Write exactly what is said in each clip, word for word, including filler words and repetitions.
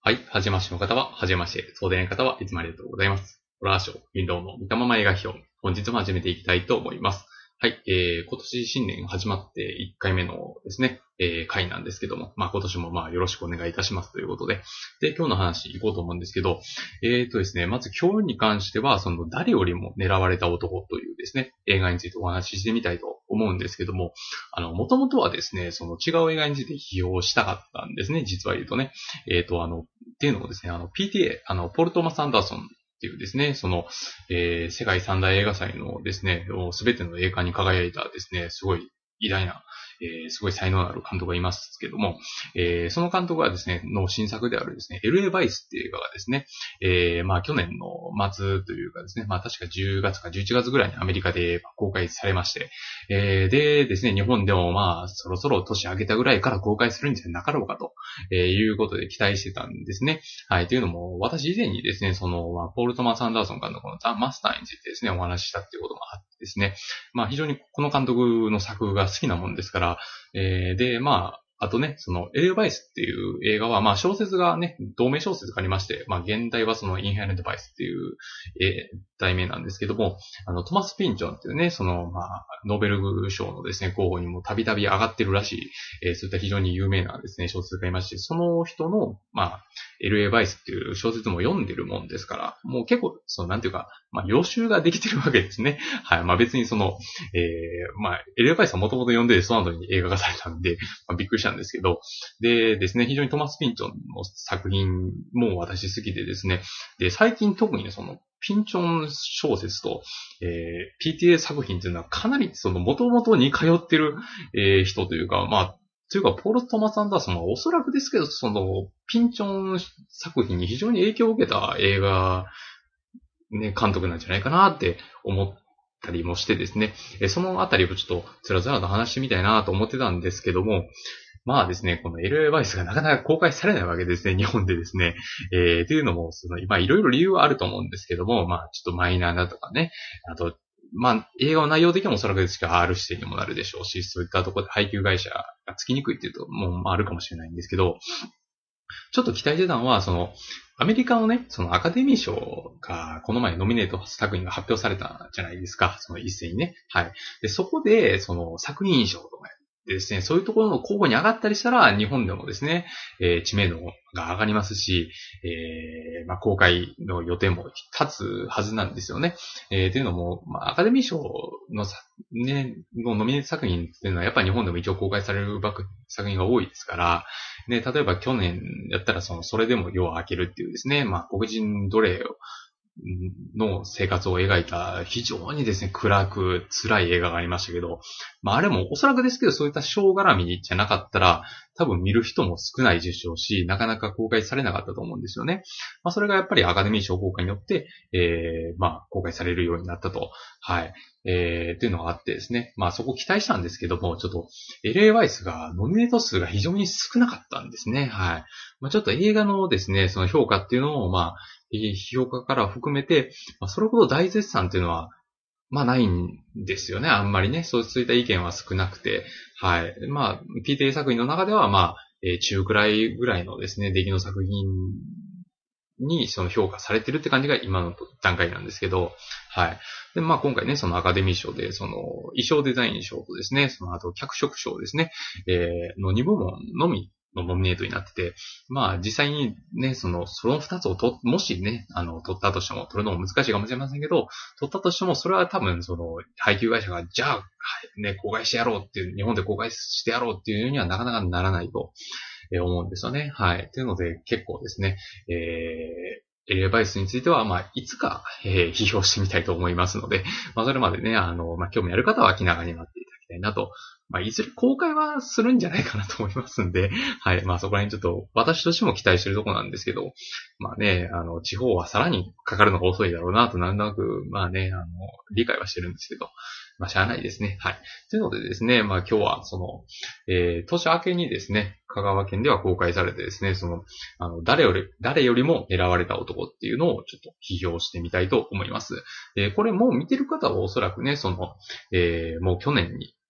はい。はじめましての方は、はじめまして。そうでない方はいつもありがとうございます。ホラーショー、ウィンドウの見たまま映画表。本日も始めていきたいと思います。はい。えー、今年新年始まっていっかいめのですね、えー、回なんですけども、まあ今年もまあよろしくお願いいたしますということで。で、今日の話行こうと思うんですけど、えーとですね、まず今日に関しては、その誰よりも狙われた男というですね、映画についてお話ししてみたいと思うんですけども、あの、もともとはですね、その違う映画について批評したかったんですね、実は言うとね。えーと、あの、っていうのもですね、あの、ピーティーエー、あの、ポール・トーマス・アンダーソンっていうですね、その、えー、世界三大映画祭のですね、すべての栄冠に輝いたですね、すごい偉大な、えー、すごい才能のある監督がいますけども、えー、その監督がですね、の新作であるですね、エルエー バイスっていう映画がですね、えー、まあ去年の末というかですね、まあ確かじゅうがつかじゅういちがつぐらいにアメリカで公開されまして、えー、でですね、日本でもまあそろそろ年明けたぐらいから公開するんじゃなかろうかと、えー、いうことで期待してたんですね。はい。というのも、私以前にですね、その、まあ、ポール・トマス・アンダーソン監督のザ・マスターについてですね、お話ししたっていうことがあってですね、まあ、非常にこの監督の作が好きなもんですから、えー、で、まあ、あとね、その、エル・バイスっていう映画は、まあ、小説がね、同名小説がありまして、まあ、現代はその、インヘレント・バイスっていう、えー、題名なんですけども、あの、トマス・ピンチョンっていうね、その、まあ、ノーベル賞のですね、候補にもたびたび上がってるらしい、えー、そういった非常に有名なですね、小説がいまして、その人の、まあ、エルエー バイスっていう小説も読んでるもんですから、もう結構、その、なんていうか、まあ、予習ができてるわけですね。はい。まあ、別にその、えー、まあ、エルエー バイスはもともと読んで、その後に映画化されたんで、まあ、びっくりしたんですけど、でですね、非常にトマス・ピンチョンの作品も私好きでですね、で、最近特にね、その、ピンチョン小説と、えー、ピーティーエー 作品っていうのはかなりその元々に通ってる、えー、人というか、まあ、というか、ポール・トマス・アンダーソンはおそらくですけど、その、ピンチョン作品に非常に影響を受けた映画、ね、監督なんじゃないかなって思ったりもしてですね、えそのあたりをちょっとつらつらと話してみたいなと思ってたんですけども、まあですね、この エルエー バイスがなかなか公開されないわけですね、日本でですね。えー、というのも、その、まあいろいろ理由はあると思うんですけども、まあちょっとマイナーだとかね、あと、まあ、映画の内容的にもおそらくですけど アール 指定にもなるでしょうし、そういったところで配給会社がつきにくいっていうと、もう、まあ、あるかもしれないんですけど、ちょっと期待してたのは、その、アメリカのね、そのアカデミー賞が、この前ノミネート作品が発表されたじゃないですか。その一斉にね。はい。で、そこで、その作品賞とかですね、そういうところの候補に上がったりしたら、日本でもですね、えー、知名度が上がりますし、えー、まあ、公開の予定も立つはずなんですよね。えー、というのも、まあ、アカデミー賞のさ、ね、のノミネート作品っていうのは、やっぱり日本でも一応公開される作品が多いですから、ね、例えば去年やったら、その、それでも夜を明けるっていうですね、まあ、黒人奴隷の生活を描いた非常にですね、暗く辛い映画がありましたけど、まああれもおそらくですけどそういった賞絡みじゃなかったら多分見る人も少ないでしょうし、なかなか公開されなかったと思うんですよね。まあそれがやっぱりアカデミー賞公開によって、えー、まあ公開されるようになったと。はい。えー、っていうのがあってですね。まあそこ期待したんですけども、ちょっと エルエー ワイスがノミネート数が非常に少なかったんですね。はい。まあちょっと映画のですね、その評価っていうのをまあ評価から含めて、まあ、それほど大絶賛っていうのは、まあないんですよね。あんまりね。そういった意見は少なくて。はい。まあ、ピーティーエー 作品の中では、まあ、えー、中くらいぐらいのですね、出来の作品にその評価されてるって感じが今の段階なんですけど、はい。で、まあ今回ね、そのアカデミー賞で、その衣装デザイン賞とですね、その後脚色賞ですね、えー、のに部門のみのノミネートになってて、まあ実際にね、その、その二つをと、もしね、あの、取ったとしても、取るのも難しいかもしれませんけど、取ったとしても、それは多分、その、配給会社が、じゃあ、ね、公開してやろうっていう、日本で公開してやろうっていうにはなかなかならないと思うんですよね。はい。というので、結構ですね、えー、エルエー バイスについては、まあ、いつか、えー、批評してみたいと思いますので、まあ、それまでね、あの、まあ、興味ある方は気長に待っていただきたいなと。まあ、いずれ公開はするんじゃないかなと思いますんで、はい。まあ、そこら辺ちょっと、私としても期待してるところなんですけど、まあね、あの、地方はさらにかかるのが遅いだろうなと、なんとなく、まあね、あの、理解はしてるんですけど、まあ、しゃあないですね。はい。というのでですね、まあ、今日は、その、えー、年明けにですね、香川県では公開されてですね、その、あの、誰より、誰よりも狙われた男っていうのをちょっと批評してみたいと思います。えー、これもう見てる方はおそらくね、その、えー、もう去年に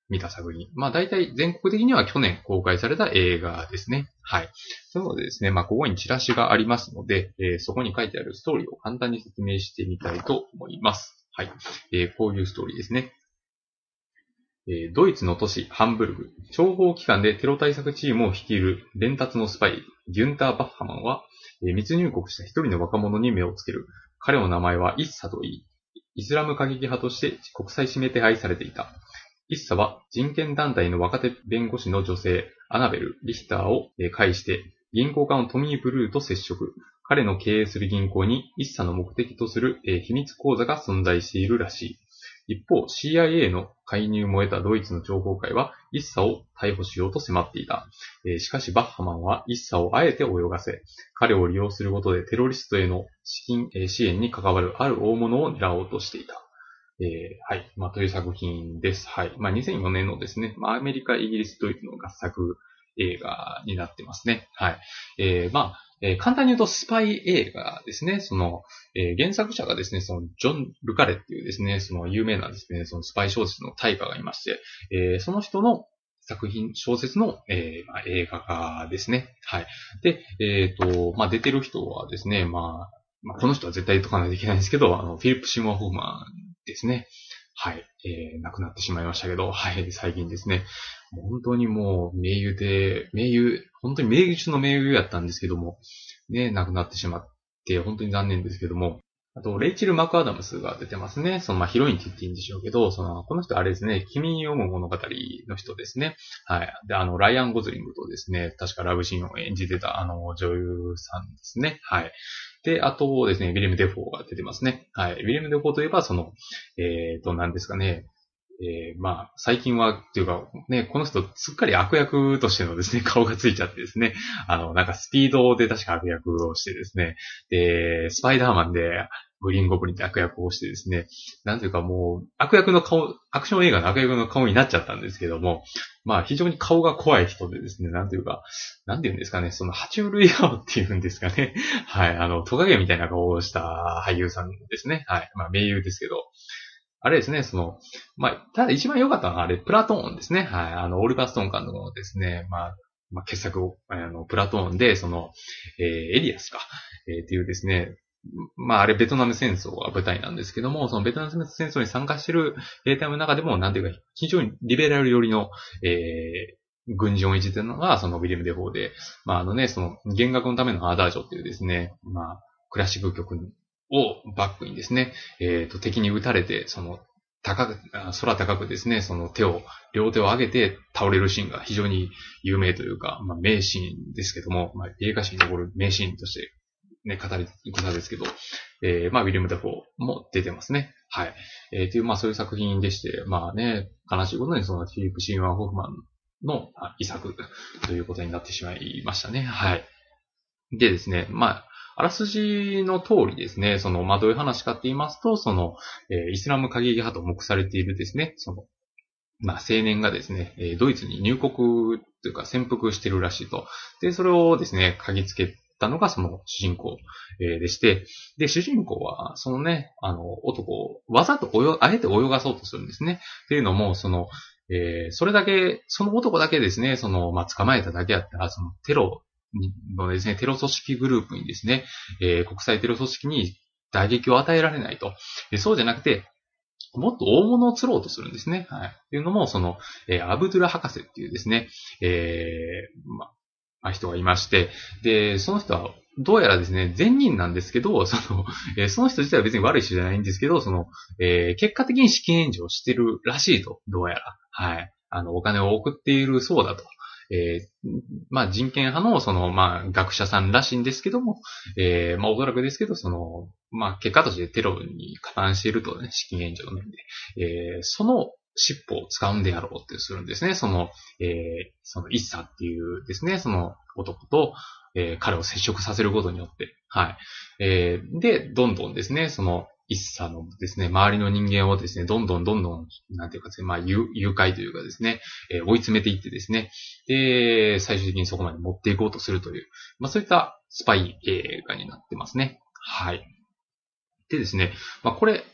見た作品。まあ大体全国的には去年公開された映画ですね。はい。なのでですね、まあここにチラシがありますので、えー、そこに書いてあるストーリーを簡単に説明してみたいと思います。はい。えー、こういうストーリーですね。えー、ドイツの都市ハンブルグ、諜報機関でテロ対策チームを率いる連達のスパイ、ギュンター・バッハマンは、えー、密入国した一人の若者に目をつける。彼の名前はイッサといい、イスラム過激派として国際指名手配されていた。イッサは人権団体の若手弁護士の女性、アナベル・リヒターを介して、銀行家のトミー・ブルーと接触。彼の経営する銀行にイッサの目的とする秘密口座が存在しているらしい。一方、シーアイエー の介入も得たドイツの諜報会は、イッサを逮捕しようと迫っていた。しかし、バッハマンはイッサをあえて泳がせ、彼を利用することでテロリストへの資金、支援に関わるある大物を狙おうとしていた。えー、はい。まあ、という作品です。はい。まあ、にせんよねんのですね、まあ、アメリカ、イギリス、ドイツの合作映画になってますね。はい。えー、まあ、えー、簡単に言うとスパイ映画ですね。その、えー、原作者がですね、その、ジョン・ルカレっていうですね、その有名なですね、そのスパイ小説の大家がいまして、えー、その人の作品、小説の、えーまあ、映画化ですね。はい。で、えっ、ー、と、まあ、出てる人はですね、まあ、まあ、この人は絶対言っとかないといけないんですけど、あの、フィリップ・シモア・ホフマンですね。はい。えー、亡くなってしまいましたけど、はい、最近ですね。もう本当にもう、名優で、名優、本当に名優中の名優やったんですけども、ね、亡くなってしまって、本当に残念ですけども、あと、レイチェル・マクアダムスが出てますね。その、まあ、ヒロインって言っていいんでしょうけど、その、この人あれですね、君に読む物語の人ですね。はい。で、あの、ライアン・ゴズリングとですね、確かラブシーンを演じてた、あの、女優さんですね。はい。で、あとですね、ウィレム・デフォーが出てますね。はい。ウィレム・デフォーといえば、その、えっと、何ですかね、えー、まあ、最近は、っていうか、ね、この人、すっかり悪役としてのですね、顔がついちゃってですね、あの、なんかスピードで確か悪役をしてですね、で、スパイダーマンで、グリーンゴブリンって悪役をしてですね、なんていうかもう、悪役の顔、アクション映画の悪役の顔になっちゃったんですけども、まあ、非常に顔が怖い人でですね、なんていうか、なんていうんですかね、その、爬虫類顔っていうんですかね、はい、あの、トカゲみたいな顔をした俳優さんですね、はい、まあ、名優ですけど、あれですね、その、まあ、ただ一番良かったのはあれ、プラトーンですね。はい。あの、オリバーストーン監督のですね、まあ、まあ、傑作を、あの、プラトーンで、その、えー、エリアスか、えー、っていうですね、まあ、あれ、ベトナム戦争が舞台なんですけども、そのベトナム戦争に参加している兵隊の中でも、なんていうか、非常にリベラル寄りの、えー、軍人を演じてるのが、そのウィリアム・デフォーで、まあ、あのね、その、弦楽のためのアダージョっていうですね、まあ、クラシック曲をバックにですね、えっと、敵に撃たれて、その、高く、空高くですね、その手を、両手を上げて倒れるシーンが非常に有名というか、まあ、名シーンですけども、まあ、映画史に残る名シーンとしてね、語り草ですけど、えー、まあ、ウィリアム・ダフォーも出てますね。はい。えー、という、まあ、そういう作品でして、まあね、悲しいことにそのフィリップ・シーワン・ホフマンの遺作ということになってしまいましたね。はい。でですね、まあ、あらすじの通りですね、その、まあ、どういう話かって言いますと、その、えー、イスラム過激派と目されているですね、その、まあ、青年がですね、えー、ドイツに入国というか潜伏してるらしいと。で、それをですね、嗅ぎつけたのがその主人公、えー、でして、で、主人公は、そのね、あの、男をわざと泳、あえて泳がそうとするんですね。っていうのも、その、えー、それだけ、その男だけですね、その、まあ、捕まえただけだったら、そのテロのですね、テロ組織グループにですね、えー、国際テロ組織に打撃を与えられないと。でそうじゃなくて、もっと大物を釣ろうとするんですね。はい。っていうのも、その、えー、アブドゥラ博士っていうですね、えー、まあ、人がいまして、で、その人は、どうやらですね、善人なんですけど、その、えー、その人自体は別に悪い人じゃないんですけど、その、えー、結果的に資金援助をしてるらしいと、どうやら。はい。あの、お金を送っているそうだと。えー、まあ人権派のその、まあ学者さんらしいんですけども、えー、まあおそらくですけど、その、まあ結果としてテロに加担しているとね、資金援助の面で、えー、その尻尾を使うんであろうってするんですね。その、えー、そのイッサっていうですね、その男と、えー、彼を接触させることによって、はい。えー、で、どんどんですね、その、一茶のですね、周りの人間をですね、どんどんどんどん、なんていうかですね、まあ、誘拐というかですね、えー、追い詰めていってですね、で、最終的にそこまで持っていこうとするという、まあ、そういったスパイ映画になってますね。はい。でですね、まあ、これ、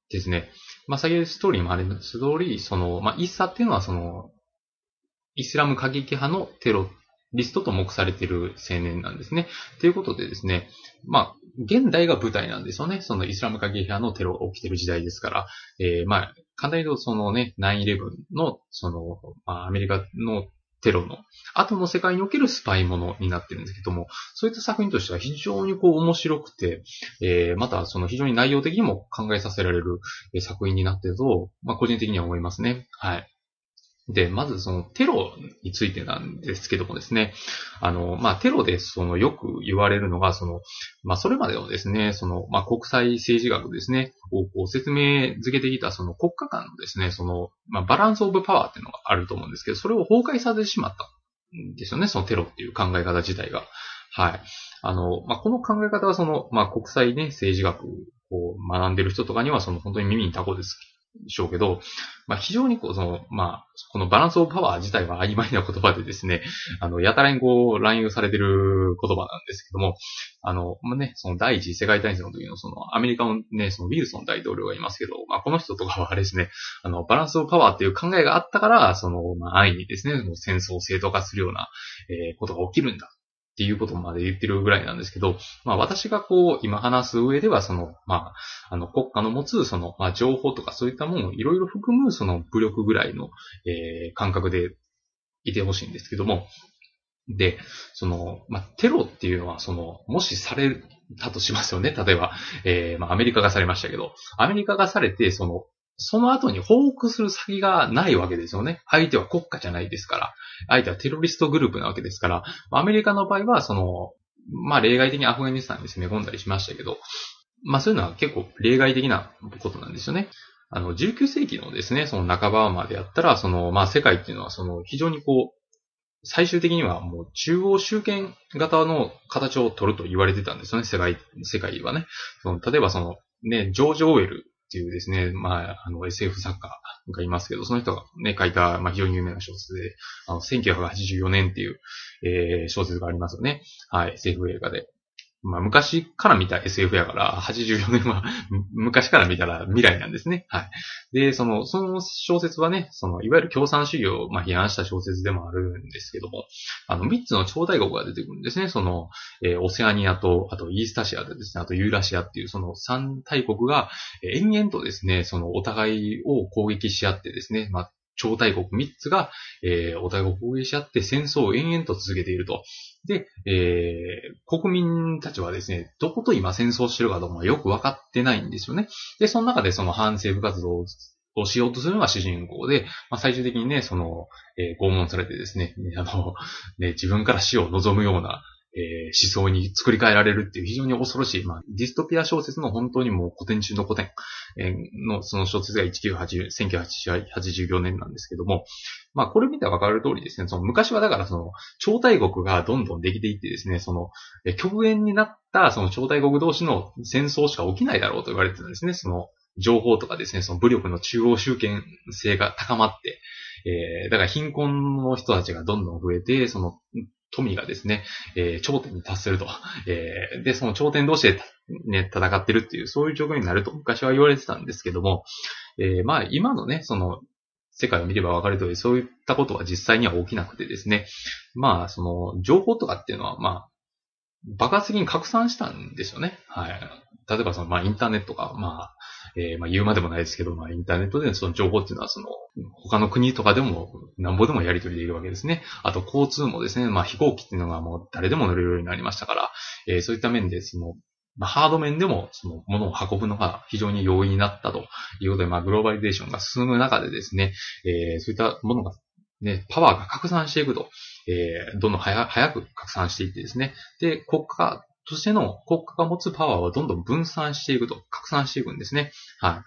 ですね。まあ、先ほどストーリーもあります通り、その、まあ、イッサっていうのはその、イスラム過激派のテロリストと目されている青年なんですね。ということでですね、まあ、現代が舞台なんですよね。そのイスラム過激派のテロが起きている時代ですから、えー、まあ、簡単に言うとそのね、ナインイレブンの、その、まあ、アメリカのテロの後の世界におけるスパイものになってるんですけども、そういった作品としては非常にこう面白くて、えー、またその非常に内容的にも考えさせられる作品になっていると、まあ個人的には思いますね。はい。で、まずそのテロについてなんですけどもですね、あの、まあ、テロでそのよく言われるのが、その、まあ、それまでのですね、その、まあ、国際政治学ですね、をこう説明づけてきたその国家間のですね、その、まあ、バランスオブパワーっていうのがあると思うんですけど、それを崩壊させてしまったんですよね、そのテロっていう考え方自体が。はい。あの、まあ、この考え方はその、まあ、国際ね、政治学を学んでる人とかにはその本当に耳にタコですでしょうけど、まあ、非常にこう、その、まあ、このバランスオブパワー自体は曖昧な言葉でですね、あの、やたらにこう、乱用されてる言葉なんですけども、あの、まあ、ね、その第一次世界大戦の時のその、アメリカのね、そのウィルソン大統領がいますけど、まあ、この人とかはですね、あの、バランスオブパワーっていう考えがあったから、その、まあ、安易にですね、戦争を正当化するような、えー、ことが起きるんだ。っていうことまで言ってるぐらいなんですけど、まあ私がこう、今話す上では、その、まあ、あの、国家の持つ、その、まあ情報とかそういったものをいろいろ含む、その武力ぐらいの、えー、感覚でいてほしいんですけども、で、その、まあ、テロっていうのは、その、もしされたとしますよね。例えば、えー、まあ、アメリカがされましたけど、アメリカがされて、その、その後に報復する先がないわけですよね。相手は国家じゃないですから。相手はテロリストグループなわけですから。アメリカの場合は、その、まあ、例外的にアフガニスタンに攻め込んだりしましたけど、まあ、そういうのは結構例外的なことなんですよね。あの、じゅうきゅう世紀のですね、その半ばまでやったら、その、まあ、世界っていうのは、その、非常にこう、最終的にはもう中央集権型の形を取ると言われてたんですよね、世界、世界はね。その例えばその、ね、ジョージ・オーウェルっていうですね、まあ、あの エスエフ 作家がいますけど、その人がね、書いた、まあ、非常に有名な小説で、あの、せんきゅうひゃくはちじゅうよねんっていう、えー、小説がありますよね。はい、エスエフ 映画で。まあ、昔から見た エスエフ やから、はちじゅうよねんは昔から見たら未来なんですね。はい。で、その、その小説はね、その、いわゆる共産主義を、まあ、批判した小説でもあるんですけども、あの、みっつの超大国が出てくるんですね。その、えー、オセアニアと、あと、イースタシアでですね、あと、ユーラシアっていう、そのさん大国が、えー、延々とですね、その、お互いを攻撃し合ってですね、まあ、超大国みっつが、えー、お互いを攻撃し合って戦争を延々と続けていると。で、えー、国民たちはですね、どこと今戦争してるかどうかよくわかってないんですよね。で、その中でその反政府活動をしようとするのが主人公で、まあ、最終的にね、その、えー、拷問されてですね、あの、ね、自分から死を望むような、えー、思想に作り変えられるっていう非常に恐ろしい、まあ、ディストピア小説の本当にもう古典中の古典、えー、の、その小説がせんきゅうひゃくはちじゅうよねんなんですけども、まあ、これ見てわかる通りですね、その昔はだからその、超大国がどんどんできていってですね、その、え極限になったその超大国同士の戦争しか起きないだろうと言われてたんですね、その、情報とかですね、その武力の中央集権性が高まって、えー、だから貧困の人たちがどんどん増えて、その、富がですね、えー、頂点に達すると。えー、で、その頂点同士でね、戦ってるっていう、そういう状況になると昔は言われてたんですけども、えー、まあ今のね、その、世界を見ればわかる通り、そういったことは実際には起きなくてですね、まあ、その、情報とかっていうのは、まあ、爆発的に拡散したんですよね。はい。例えばその、まあ、インターネットが、まあ、えー、まあ、言うまでもないですけど、まあ、インターネットでその情報っていうのは、その、他の国とかでも、なんぼでもやり取りできるわけですね。あと、交通もですね、まあ、飛行機っていうのがもう誰でも乗れるようになりましたから、えー、そういった面で、その、まあ、ハード面でも、その、ものを運ぶのが非常に容易になったということで、まあ、グローバリゼーションが進む中でですね、えー、そういったものが、ね、パワーが拡散していくと、えー、どんどん早早く拡散していってですね、で、国家としての国家が持つパワーはどんどん分散していくと、拡散していくんですね。はい。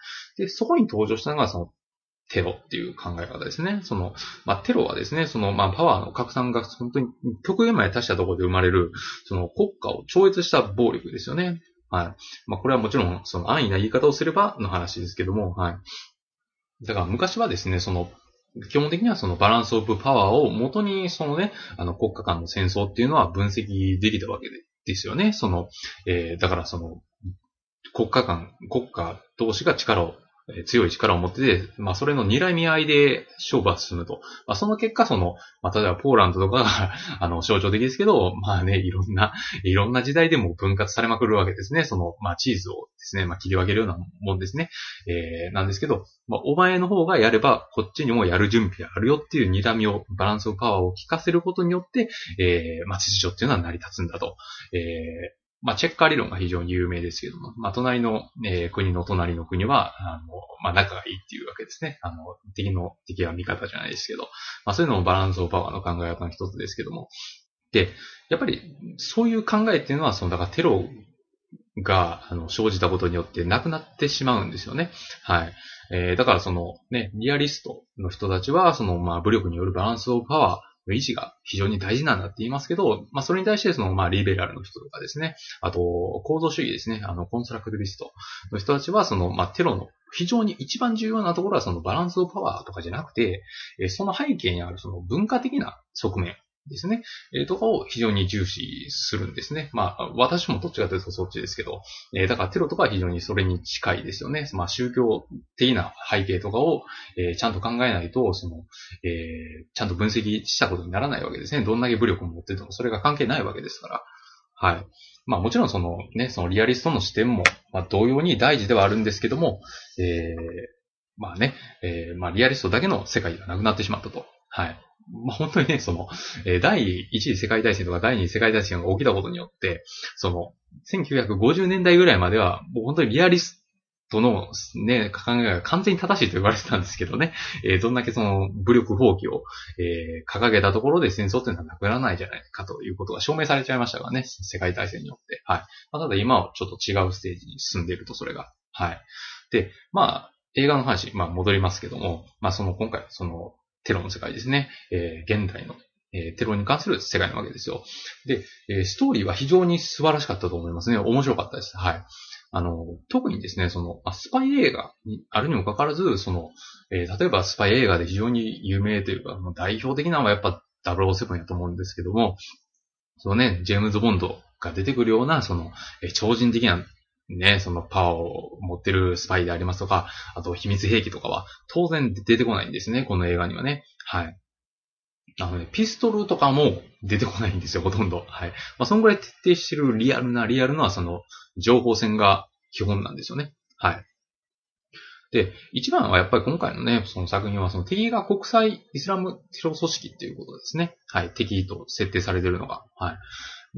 で、そこに登場したのが、その、テロっていう考え方ですね。その、まあ、テロはですね、その、まあ、パワーの拡散が本当に極限まで達したところで生まれる、その国家を超越した暴力ですよね。はい。まあ、これはもちろん、その安易な言い方をすればの話ですけども、はい。だから昔はですね、その、基本的にはそのバランスオブパワーを元に、そのね、あの国家間の戦争っていうのは分析できたわけですよね。その、えー、だからその、国家間、国家同士が力をえー強い力を持ってて、まあそれの睨み合いで勝負は進むと。まあその結果その、まあ例えばポーランドとかがあの象徴的ですけど、まあね、いろんな、いろんな時代でも分割されまくるわけですね。その、まあチーズをですね、まあ切り分けるようなもんですね。えー、なんですけど、まあお前の方がやればこっちにもやる準備があるよっていう睨みを、バランスオブパワーを効かせることによって、えー、まあ秩序っていうのは成り立つんだと。えーまあ、チェッカー理論が非常に有名ですけども、まあ、隣の、えー国の隣の国は、あの、まあ、仲がいいっていうわけですね。あの、敵の、敵は味方じゃないですけど、まあ、そういうのもバランスオブパワーの考え方の一つですけども。で、やっぱり、そういう考えっていうのは、その、だからテロが、あの、生じたことによってなくなってしまうんですよね。はい。えー、だからその、ね、リアリストの人たちは、その、まあ、武力によるバランスオブパワー、の維持が非常に大事なんだって言いますけど、まあそれに対してその、まあリベラルの人とかですね、あと、構造主義ですね、あの、コンストラクティビストの人たちはその、まあテロの非常に一番重要なところはそのバランスオブパワーとかじゃなくて、えその背景にあるその文化的な側面ですね、えー、とかを非常に重視するんですね。まあ、私もどっちかというとそっちですけど、えー、だからテロとかは非常にそれに近いですよね。まあ、宗教的な背景とかを、えー、ちゃんと考えないと、その、えー、ちゃんと分析したことにならないわけですね。どんだけ武力を持っててもそれが関係ないわけですから。はい。まあもちろんそのね、そのリアリストの視点も、まあ同様に大事ではあるんですけども、えー、まあね、えー、まあリアリストだけの世界がなくなってしまったと。はい。まあ本当にね、その、えー、第一次世界大戦とか第二次世界大戦が起きたことによって、その、せんきゅうひゃくごじゅうねんだいぐらいまでは、もう本当にリアリストのね、考えが完全に正しいと言われてたんですけどね、えー、どんだけその武力放棄を、えー、掲げたところで戦争っていうのはなくならないじゃないかということが証明されちゃいましたからね、世界大戦によって。はい。まあ、ただ今はちょっと違うステージに進んでいると、それが。はい。で、まあ、映画の話、まあ戻りますけども、まあその今回、そのテロの世界ですね、えー、現代の、えー、テロに関する世界なわけですよ。で、えー、ストーリーは非常に素晴らしかったと思いますね。面白かったです。はい。あの、特にですね、その、スパイ映画にあるにもかかわらず、その、えー、例えばスパイ映画で非常に有名というか、代表的なのはやっぱダブルオーセブンやと思うんですけども、そのね、ジェームズ・ボンドが出てくるような、その、えー、超人的な、ね、そのパワーを持ってるスパイでありますとか、あと秘密兵器とかは当然出てこないんですね、この映画にはね。はい。あのね、ピストルとかも出てこないんですよ、ほとんど。はい。まあ、そのぐらい徹底してるリアルな、リアルな、その、情報戦が基本なんですよね。はい。で、一番はやっぱり今回のね、その作品はその敵が国際イスラムテロ組織っていうことですね。はい。敵と設定されてるのが。はい。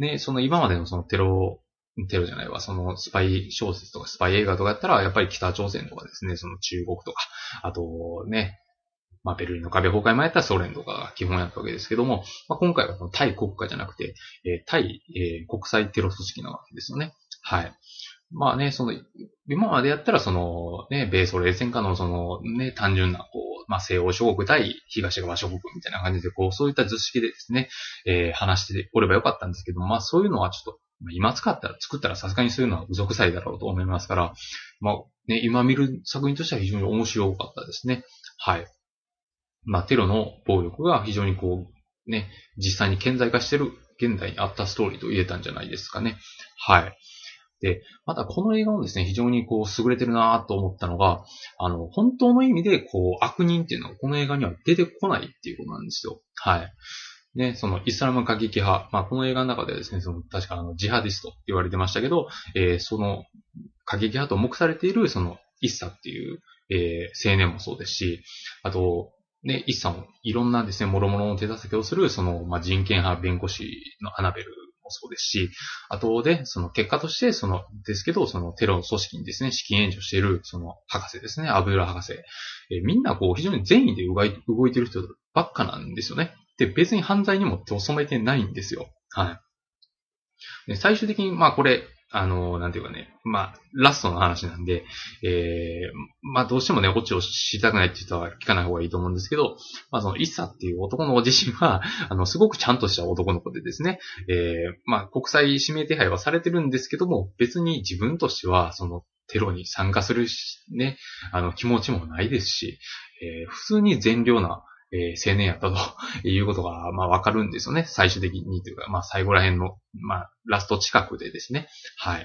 で、その今までのそのテロ、テロじゃないわ、そのスパイ小説とかスパイ映画とかやったら、やっぱり北朝鮮とかですね、その中国とか、あとね、まあ、ベルリンの壁崩壊前やったらソ連とかが基本やったわけですけども、まあ、今回はその対国家じゃなくて、えー、対、えー、国際テロ組織なわけですよね。はい。まあね、その、今までやったらその、ね、米ソ冷戦下のその、ね、単純な、こう、まあ、西欧諸国対東側諸国みたいな感じで、こう、そういった図式でですね、えー、話しておればよかったんですけど、まあ、そういうのはちょっと、今使ったら、作ったらさすがにそういうのは嘘くさいだろうと思いますから、まあ、ね、今見る作品としては非常に面白かったですね。はい。まあ、テロの暴力が非常にこう、ね、実際に顕在化してる現代にあったストーリーと言えたんじゃないですかね。はい。で、またこの映画もですね、非常にこう優れてるなと思ったのが、あの、本当の意味でこう悪人っていうのはこの映画には出てこないっていうことなんですよ。はい。ね、そのイスラム過激派、まあこの映画の中ではですね、その確かあのジハディストって言われてましたけど、えー、その過激派と目されているそのイッサっていう、えー、青年もそうですし、あと、ね、イッサもいろんなですね、諸々の手助けをする、その、まあ、人権派弁護士のアナベルもそうですし、あとで、その結果として、その、ですけど、そのテロ組織にですね、資金援助している、その博士ですね、アブドゥラ博士。えー、みんなこう、非常に善意で動い動いてる人ばっかなんですよね。で、別に犯罪にも手を染めてないんですよ。はい。で、最終的に、まあこれ、あの、なんていうかね、まあ、ラストの話なんで、えー、まあどうしてもね、オチを知りたくないっていう人は聞かない方がいいと思うんですけど、まあそのイッサっていう男の子自身は、あの、すごくちゃんとした男の子でですね、えー、まあ国際指名手配はされてるんですけども、別に自分としては、その、テロに参加するし、ね、あの、気持ちもないですし、えー、普通に善良な、えー、青年やったということが、まあわかるんですよね。最終的にというか、まあ最後ら辺の、まあラスト近くでですね。はい。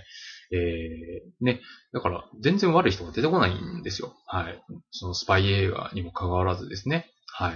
えー、ね。だから、全然悪い人が出てこないんですよ。はい。そのスパイ映画にも関わらずですね。はい。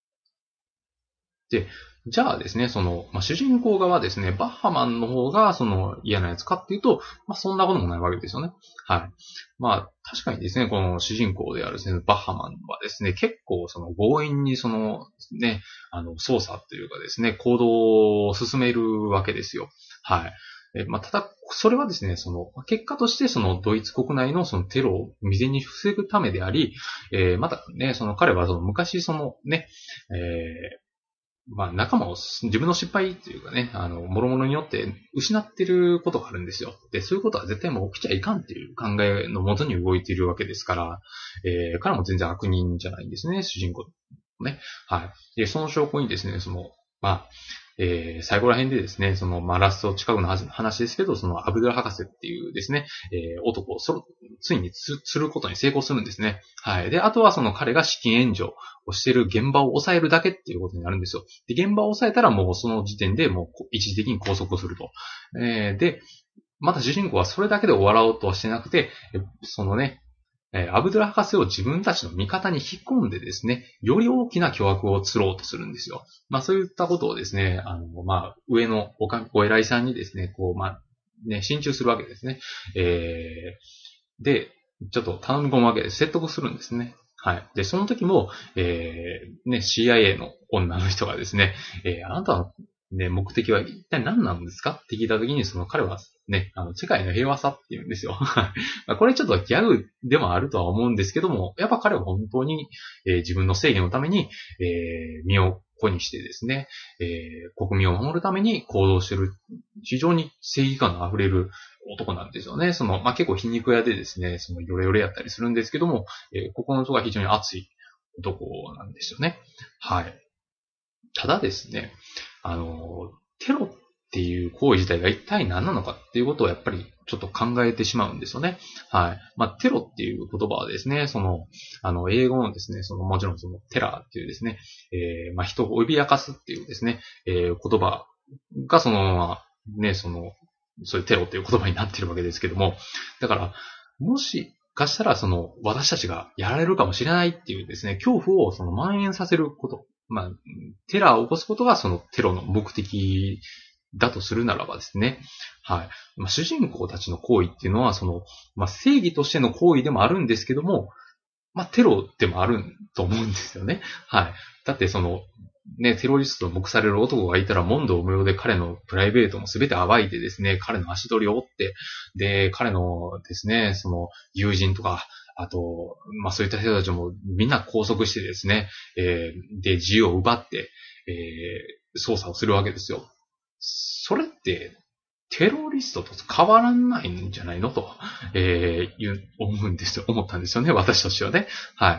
で、じゃあですね、その、まあ、主人公側ですね、バッハマンの方が、その、嫌なやつかっていうと、まあ、そんなこともないわけですよね。はい。まあ、確かにですね、この主人公であるですね、バッハマンはですね、結構、その、強引に、その、ね、あの、操作というかですね、行動を進めるわけですよ。はい。えまあ、ただ、それはですね、その、結果として、その、ドイツ国内のそのテロを未然に防ぐためであり、えーまたね、その彼はその昔そのね、えーまあ仲間を自分の失敗というかね、あの、諸々によって失ってることがあるんですよ。で、そういうことは絶対もう起きちゃいかんっていう考えのもとに動いているわけですから、えー、彼も全然悪人じゃないんですね、主人公ね。はい。で、その証拠にですね、その、まあ、えー、最後ら辺でですね、その、まあ、ラスト近くの話ですけど、その、アブドゥル博士っていうですね、えー、男をそついにつ、釣ることに成功するんですね。はい。で、あとはその彼が資金援助をしている現場を抑えるだけっていうことになるんですよ。で、現場を抑えたらもうその時点でもう一時的に拘束すると。えー、で、また主人公はそれだけで終わろうとはしてなくて、そのね、えーアブドゥラ博士を自分たちの味方に引っ込んでですね、より大きな巨悪を釣ろうとするんですよ。まあそういったことをですね、あの、まあ上のおか、お偉いさんにですね、こう、まあ、ね、進駐するわけですね。えー、で、ちょっと頼み込むわけで説得するんですね。はい。で、その時も、えー、ね、シーアイエー の女の人がですね、えー、あなたのね、目的は一体何なんですかって聞いた時に、その彼はね、あの、世界の平和さって言うんですよ。まあこれちょっとギャグでもあるとは思うんですけども、やっぱ彼は本当に、えー自分の正義のために、えー身を粉にしてですね、えー国民を守るために行動している、非常に正義感の溢れる男なんですよね。その、まあ、結構皮肉屋でですね、そのヨレヨレやったりするんですけども、えー、ここのところが非常に熱い男なんですよね。はい。ただですね、あの、テロっていう行為自体が一体何なのかっていうことをやっぱりちょっと考えてしまうんですよね。はい。まあ、テロっていう言葉はですね、その、あの、英語のですね、その、もちろんその、テラーっていうですね、えー、まあ、人を脅かすっていうですね、えー、言葉がそのまま、ね、その、そういうテロっていう言葉になってるわけですけども、だから、もしかしたらその、私たちがやられるかもしれないっていうですね、恐怖をその蔓延させること、まあ、テラーを起こすことがそのテロの目的だとするならばですね。はい。まあ、主人公たちの行為っていうのは、その、まあ、正義としての行為でもあるんですけども、まあ、テロでもあると思うんですよね。はい。だってその、ね、テロリストと目される男がいたら問答無用で彼のプライベートも全て暴いてですね、彼の足取りを追って、で、彼のですね、その友人とか、あと、まあそういった人たちもみんな拘束してですね、えー、で、自由を奪って、えー、捜査をするわけですよ。それって、テロリストと変わらないんじゃないのと、えー、いう思うんですよ、思ったんですよね、私としてはね。はい。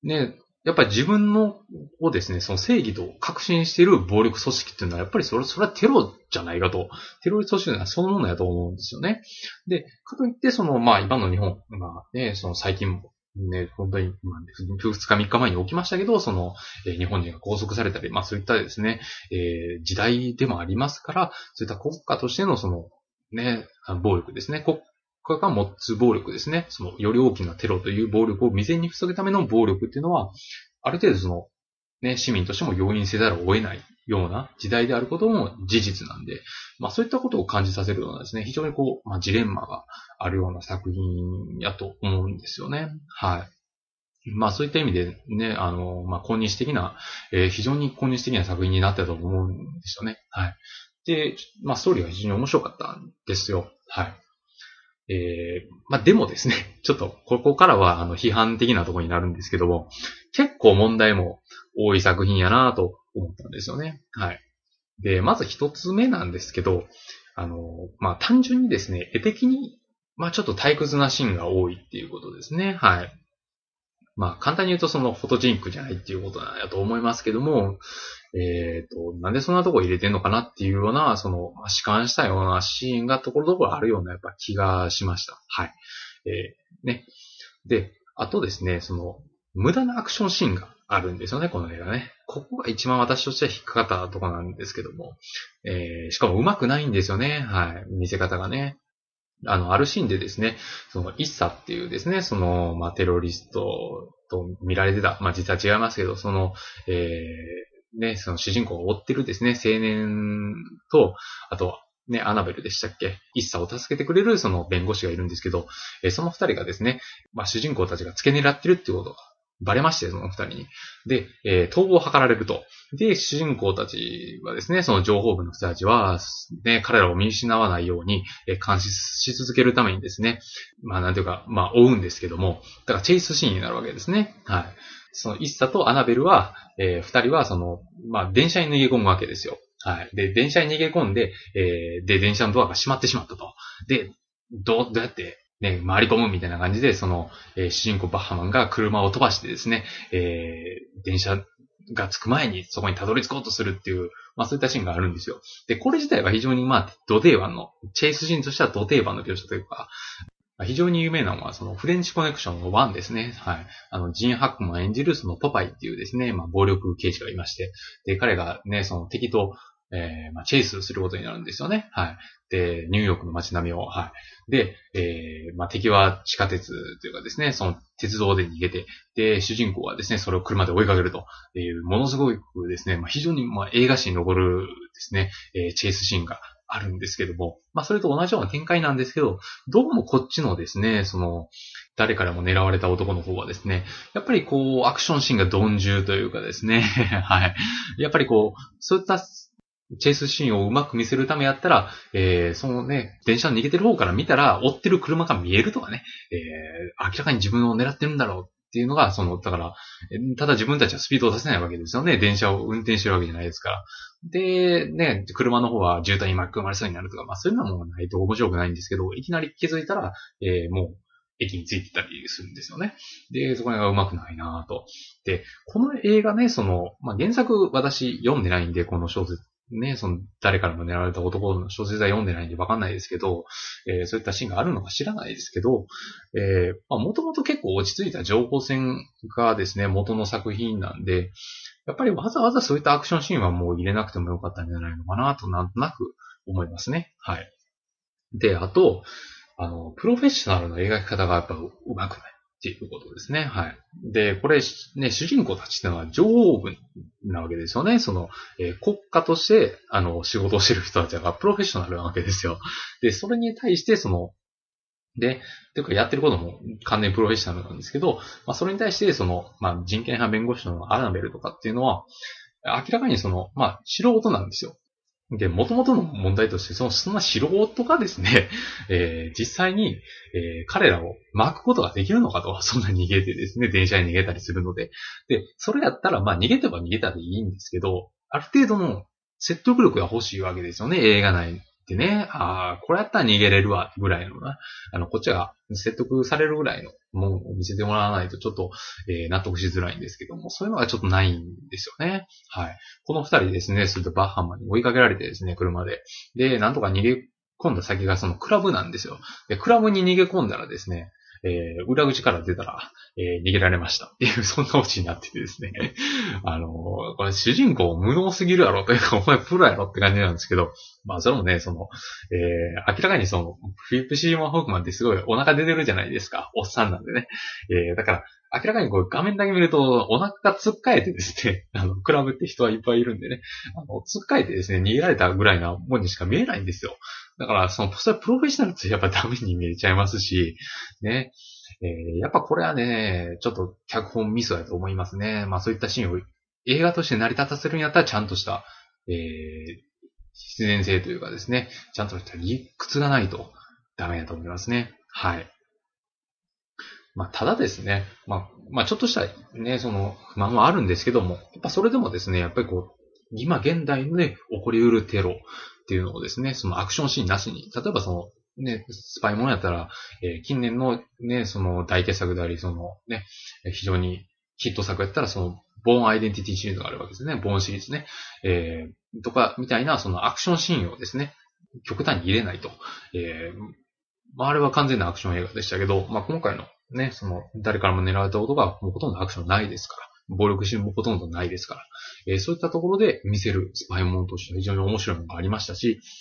ね、やっぱり自分のをですね、その正義と確信している暴力組織っていうのは、やっぱりそれ、それはテロじゃないかと。テロリスト組織はそのものやと思うんですよね。で、かといって、その、まあ、今の日本、まあね、その最近も、ね、本当に、まあ、ふつかみっかまえに起きましたけど、その、えー日本人が拘束されたり、まあそういったですね、えー時代でもありますから、そういった国家としてのその、ね、暴力ですね。国家が持つ暴力ですね。その、より大きなテロという暴力を未然に防ぐための暴力っていうのは、ある程度その、ね、市民としても容認せざるを得ないような時代であることも事実なんで、まあそういったことを感じさせるようなですね、非常にこう、まあジレンマがあるような作品やと思うんですよね。はい。まあそういった意味でね、あの、まあ今日的な、えー非常に今日的な作品になったと思うんですよね。はい。で、まあストーリーが非常に面白かったんですよ。はい。えー、まあ、でもですね、ちょっと、ここからは、あの、批判的なところになるんですけども、結構問題も多い作品やなと思ったんですよね。はい。で、まず一つ目なんですけど、あの、まあ、単純にですね、絵的に、まあ、ちょっと退屈なシーンが多いっていうことですね。はい。まあ、簡単に言うとそのフォトジェニックじゃないっていうことなんやと思いますけども、えっと、なんでそんなとこ入れてんのかなっていうような、その、まあ、弛緩したようなシーンがところどころあるようなやっぱ気がしました。はい。えー、ね。で、あとですね、その、無駄なアクションシーンがあるんですよね、この映画ね。ここが一番私としては引っかかったところなんですけども、えー、しかも上手くないんですよね。はい。見せ方がね。 あの、あるシーンでですね、その、イッサっていうですね、その、まあ、テロリストと見られてた、まあ、実は違いますけど、その、えー、ね、その主人公を追ってるですね、青年と、あと、ね、アナベルでしたっけ？イッサを助けてくれるその弁護士がいるんですけど、えー、その二人がですね、まあ、主人公たちが付け狙ってるっていうことがバレまして、その二人に。で、えー、逃亡を図られると。で、主人公たちはですね、その情報部の人たちは、ね、彼らを見失わないように、えー、監視し続けるためにですね、まあなんていうか、まあ追うんですけども、だからチェイスシーンになるわけですね。はい。そのイッサとアナベルは、えー、二人はその、まあ電車に逃げ込むわけですよ。はい。で、電車に逃げ込んで、えー、で、電車のドアが閉まってしまったと。で、どう、どうやって、ね、回り込むみたいな感じで、その、えー、主人公バッハマンが車を飛ばしてですね、えー、電車が着く前にそこにたどり着こうとするっていう、まあそういったシーンがあるんですよ。で、これ自体は非常にまあ、ド定番の、チェイスシーンとしてはド定番の描写というか、非常に有名なのは、そのフレンチコネクションのワンですね。はい。あの、ジン・ハックマン演じるそのポパイっていうですね、まあ暴力刑事がいまして、で、彼がね、その敵と、えー、まあ、チェイスすることになるんですよね。はい。で、ニューヨークの街並みを、はい。で、えー、まあ、敵は地下鉄というかですね、その鉄道で逃げて、で、主人公はですね、それを車で追いかけるという、ものすごいですね、まあ、非常に、まあ、映画史に残るですね、えー、チェイスシーンがあるんですけども、まあ、それと同じような展開なんですけど、どうもこっちのですね、その、誰からも狙われた男の方はですね、やっぱりこう、アクションシーンが鈍重というかですね、はい。やっぱりこう、そういったチェイスシーンをうまく見せるためやったら、えー、そのね、電車の逃げてる方から見たら、追ってる車が見えるとかね、えー、明らかに自分を狙ってるんだろうっていうのが、その、だから、ただ自分たちはスピードを出せないわけですよね。電車を運転してるわけじゃないですから。で、ね、車の方は渋滞に巻き込まれそうになるとか、まあそういうのはもうないと面白くないんですけど、いきなり気づいたら、えー、もう、駅についてたりするんですよね。で、そこがうまくないなぁと。で、この映画ね、その、まあ、原作私読んでないんで、この小説、ね、その、誰からも狙われた男の小説は読んでないんでわかんないですけど、えー、そういったシーンがあるのか知らないですけど、えー、まあ、もともと結構落ち着いた情報戦がですね、元の作品なんで、やっぱりわざわざそういったアクションシーンはもう入れなくてもよかったんじゃないのかなと、なんとなく思いますね。はい。で、あと、あの、プロフェッショナルの描き方がやっぱ上手くないっていうことですね。はい。で、これ、ね、主人公たちってのは情報部なわけですよね。その、えー、国家として、あの、仕事をしてる人たちがプロフェッショナルなわけですよ。で、それに対して、その、で、というかやってることも完全にプロフェッショナルなんですけど、まあ、それに対して、その、まあ、人権派弁護士のアナベルとかっていうのは、明らかにその、まあ、素人なんですよ。で、元々の問題として、その、そんな素人がですね、えー、実際に、えー、彼らを巻くことができるのかと、そんな逃げてですね、電車に逃げたりするので。で、それやったら、まあ逃げてば逃げたでいいんですけど、ある程度の説得力が欲しいわけですよね、映画内でね。ああ、これやったら逃げれるわ、ぐらいのな。あの、こっちが説得されるぐらいのものを見せてもらわないと、ちょっと、えー、納得しづらいんですけども、そういうのがちょっとないんですよね。はい。この二人ですね、するとバッハマンに追いかけられてですね、車で。で、なんとか逃げ込んだ先がそのクラブなんですよ。で、クラブに逃げ込んだらですね、えー、裏口から出たら、えー、逃げられましたっていう、そんなオチになっててですね。あのー、これ主人公無能すぎるやろというか、お前プロやろって感じなんですけど、まあそれもね、その、えー、明らかにその、フィリップ・シーマン・ホークマンってすごいお腹出てるじゃないですか。おっさんなんでね。えー、だから、明らかにこう画面だけ見るとお腹がつっかえてですね、あの、クラブって人はいっぱいいるんでね、あの、つっかえてですね、逃げられたぐらいなもんにしか見えないんですよ。だから、その、それプロフェッショナルってやっぱダメに見えちゃいますし、ね、えー、やっぱこれはね、ちょっと脚本ミスだと思いますね。まあそういったシーンを映画として成り立たせるんやったらちゃんとした、えー、必然性というかですね、ちゃんとした理屈がないとダメだと思いますね。はい。まあ、ただですね、まあ、まあ、ちょっとしたね、その不満はあるんですけども、やっぱそれでもですね、やっぱりこう、今現代のね、起こり得るテロっていうのをですね、そのアクションシーンなしに、例えばその、ね、スパイものやったら、えー、近年のね、その大傑作であり、そのね、非常にヒット作やったら、その、ボーンアイデンティティシリーズがあるわけですね。ボーンシリーズね。えー、とか、みたいな、そのアクションシーンをですね、極端に入れないと。えー、まあ、あれは完全なアクション映画でしたけど、まあ、今回のね、その、誰からも狙われたことが、もうほとんどアクションないですから。暴力シーンもほとんどないですから。えー、そういったところで見せるスパイモンとしては非常に面白いものがありましたし、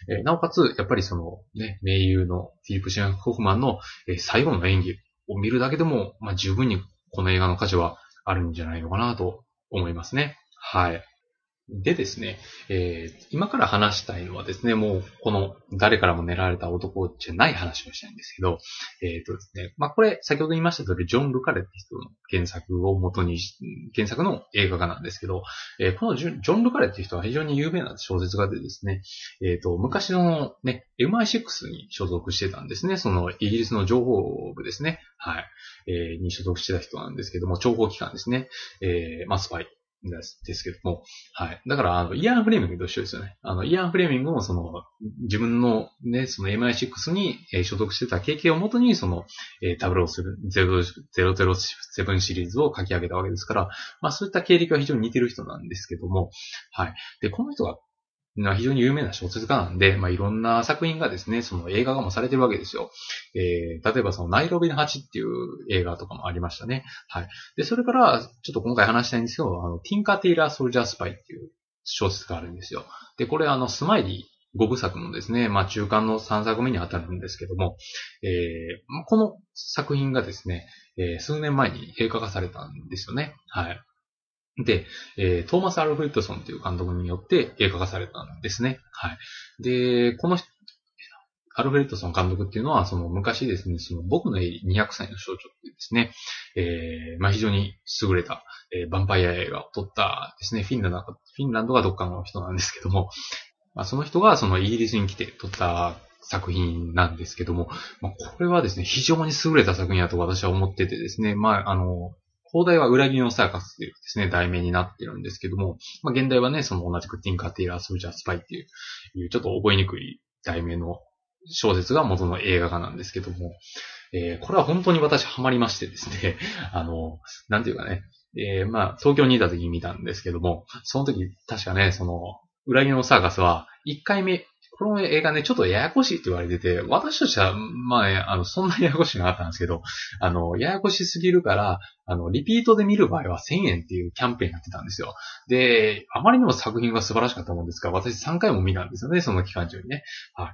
えー、なおかつ、やっぱりそのね、名優のフィリップ・シェーン・ホフマンの、えー、最後の演技を見るだけでも、まあ、十分にこの映画の価値はあるんじゃないのかなと思いますね。はい。でですね、えー、今から話したいのはですね、もうこの誰からも狙われた男じゃない話をしたいんですけど、えっとですね、まあこれ先ほど言いました通りジョン・ルカレって人の原作を元にし、原作の映画化なんですけど、えー、このジョン・ルカレっていう人は非常に有名な小説家でですね、えっと、昔のね、エムアイシックス に所属してたんですね、そのイギリスの情報部ですね、はい、えー、に所属してた人なんですけども、諜報機関ですね、えー、まあスパイ。ですけども。はい。だから、あの、イアン・フレーミングと一緒ですよね。あの、イアン・フレーミングも、その、自分のね、その エムアイシックス に、えー、所属してた経験をもとに、その、えー、ダブルオーセブン、ゼロゼロセブンシリーズを書き上げたわけですから、まあ、そういった経歴は非常に似てる人なんですけども、はい。で、この人が、非常に有名な小説家なんで、まあ、いろんな作品がですね、その映画化もされてるわけですよ。えー、例えばそのナイロビの蜂っていう映画とかもありましたね。はい。で、それから、ちょっと今回話したいんですけど、あの、ティンカー・テイラー・ソルジャー・スパイっていう小説があるんですよ。で、これあの、スマイリーごぶさくのですね、まあ、中間のさんさくめに当たるんですけども、えー、この作品がですね、えー、数年前に映画化されたんですよね。はい。で、えー、トーマス・アルフレッドソンという監督によって映画化されたんですね。はい。で、このアルフレッドソン監督っていうのは、その昔ですね、その僕のエリにひゃくさいの少女っていうですね、えー、まあ非常に優れた、えー、ヴァンパイア映画を撮ったですね、フィンランド、フィンランドがどっかの人なんですけども、まあその人がそのイギリスに来て撮った作品なんですけども、まあこれはですね、非常に優れた作品だと私は思っててですね、まああの、放題は裏切りのサーカスというですね、題名になってるんですけども、まあ現代はね、その同じくティンカー・テイラー・ソルジャー・スパイっていう、ちょっと覚えにくい題名の小説が元の映画化なんですけども、えー、これは本当に私ハマりましてですね、あの、なんていうかね、えー、まあ、東京にいた時に見たんですけども、その時、確かね、その、裏切りのサーカスは、いっかいめ、この映画ね、ちょっとややこしいって言われてて、私としては、まあね、あの、そんなにややこしくなかったんですけど、あの、ややこしすぎるから、あの、リピートで見る場合はせんえんっていうキャンペーンやってたんですよ。で、あまりにも作品が素晴らしかったもんですから、私さんかいも見たんですよね、その期間中にね。はい。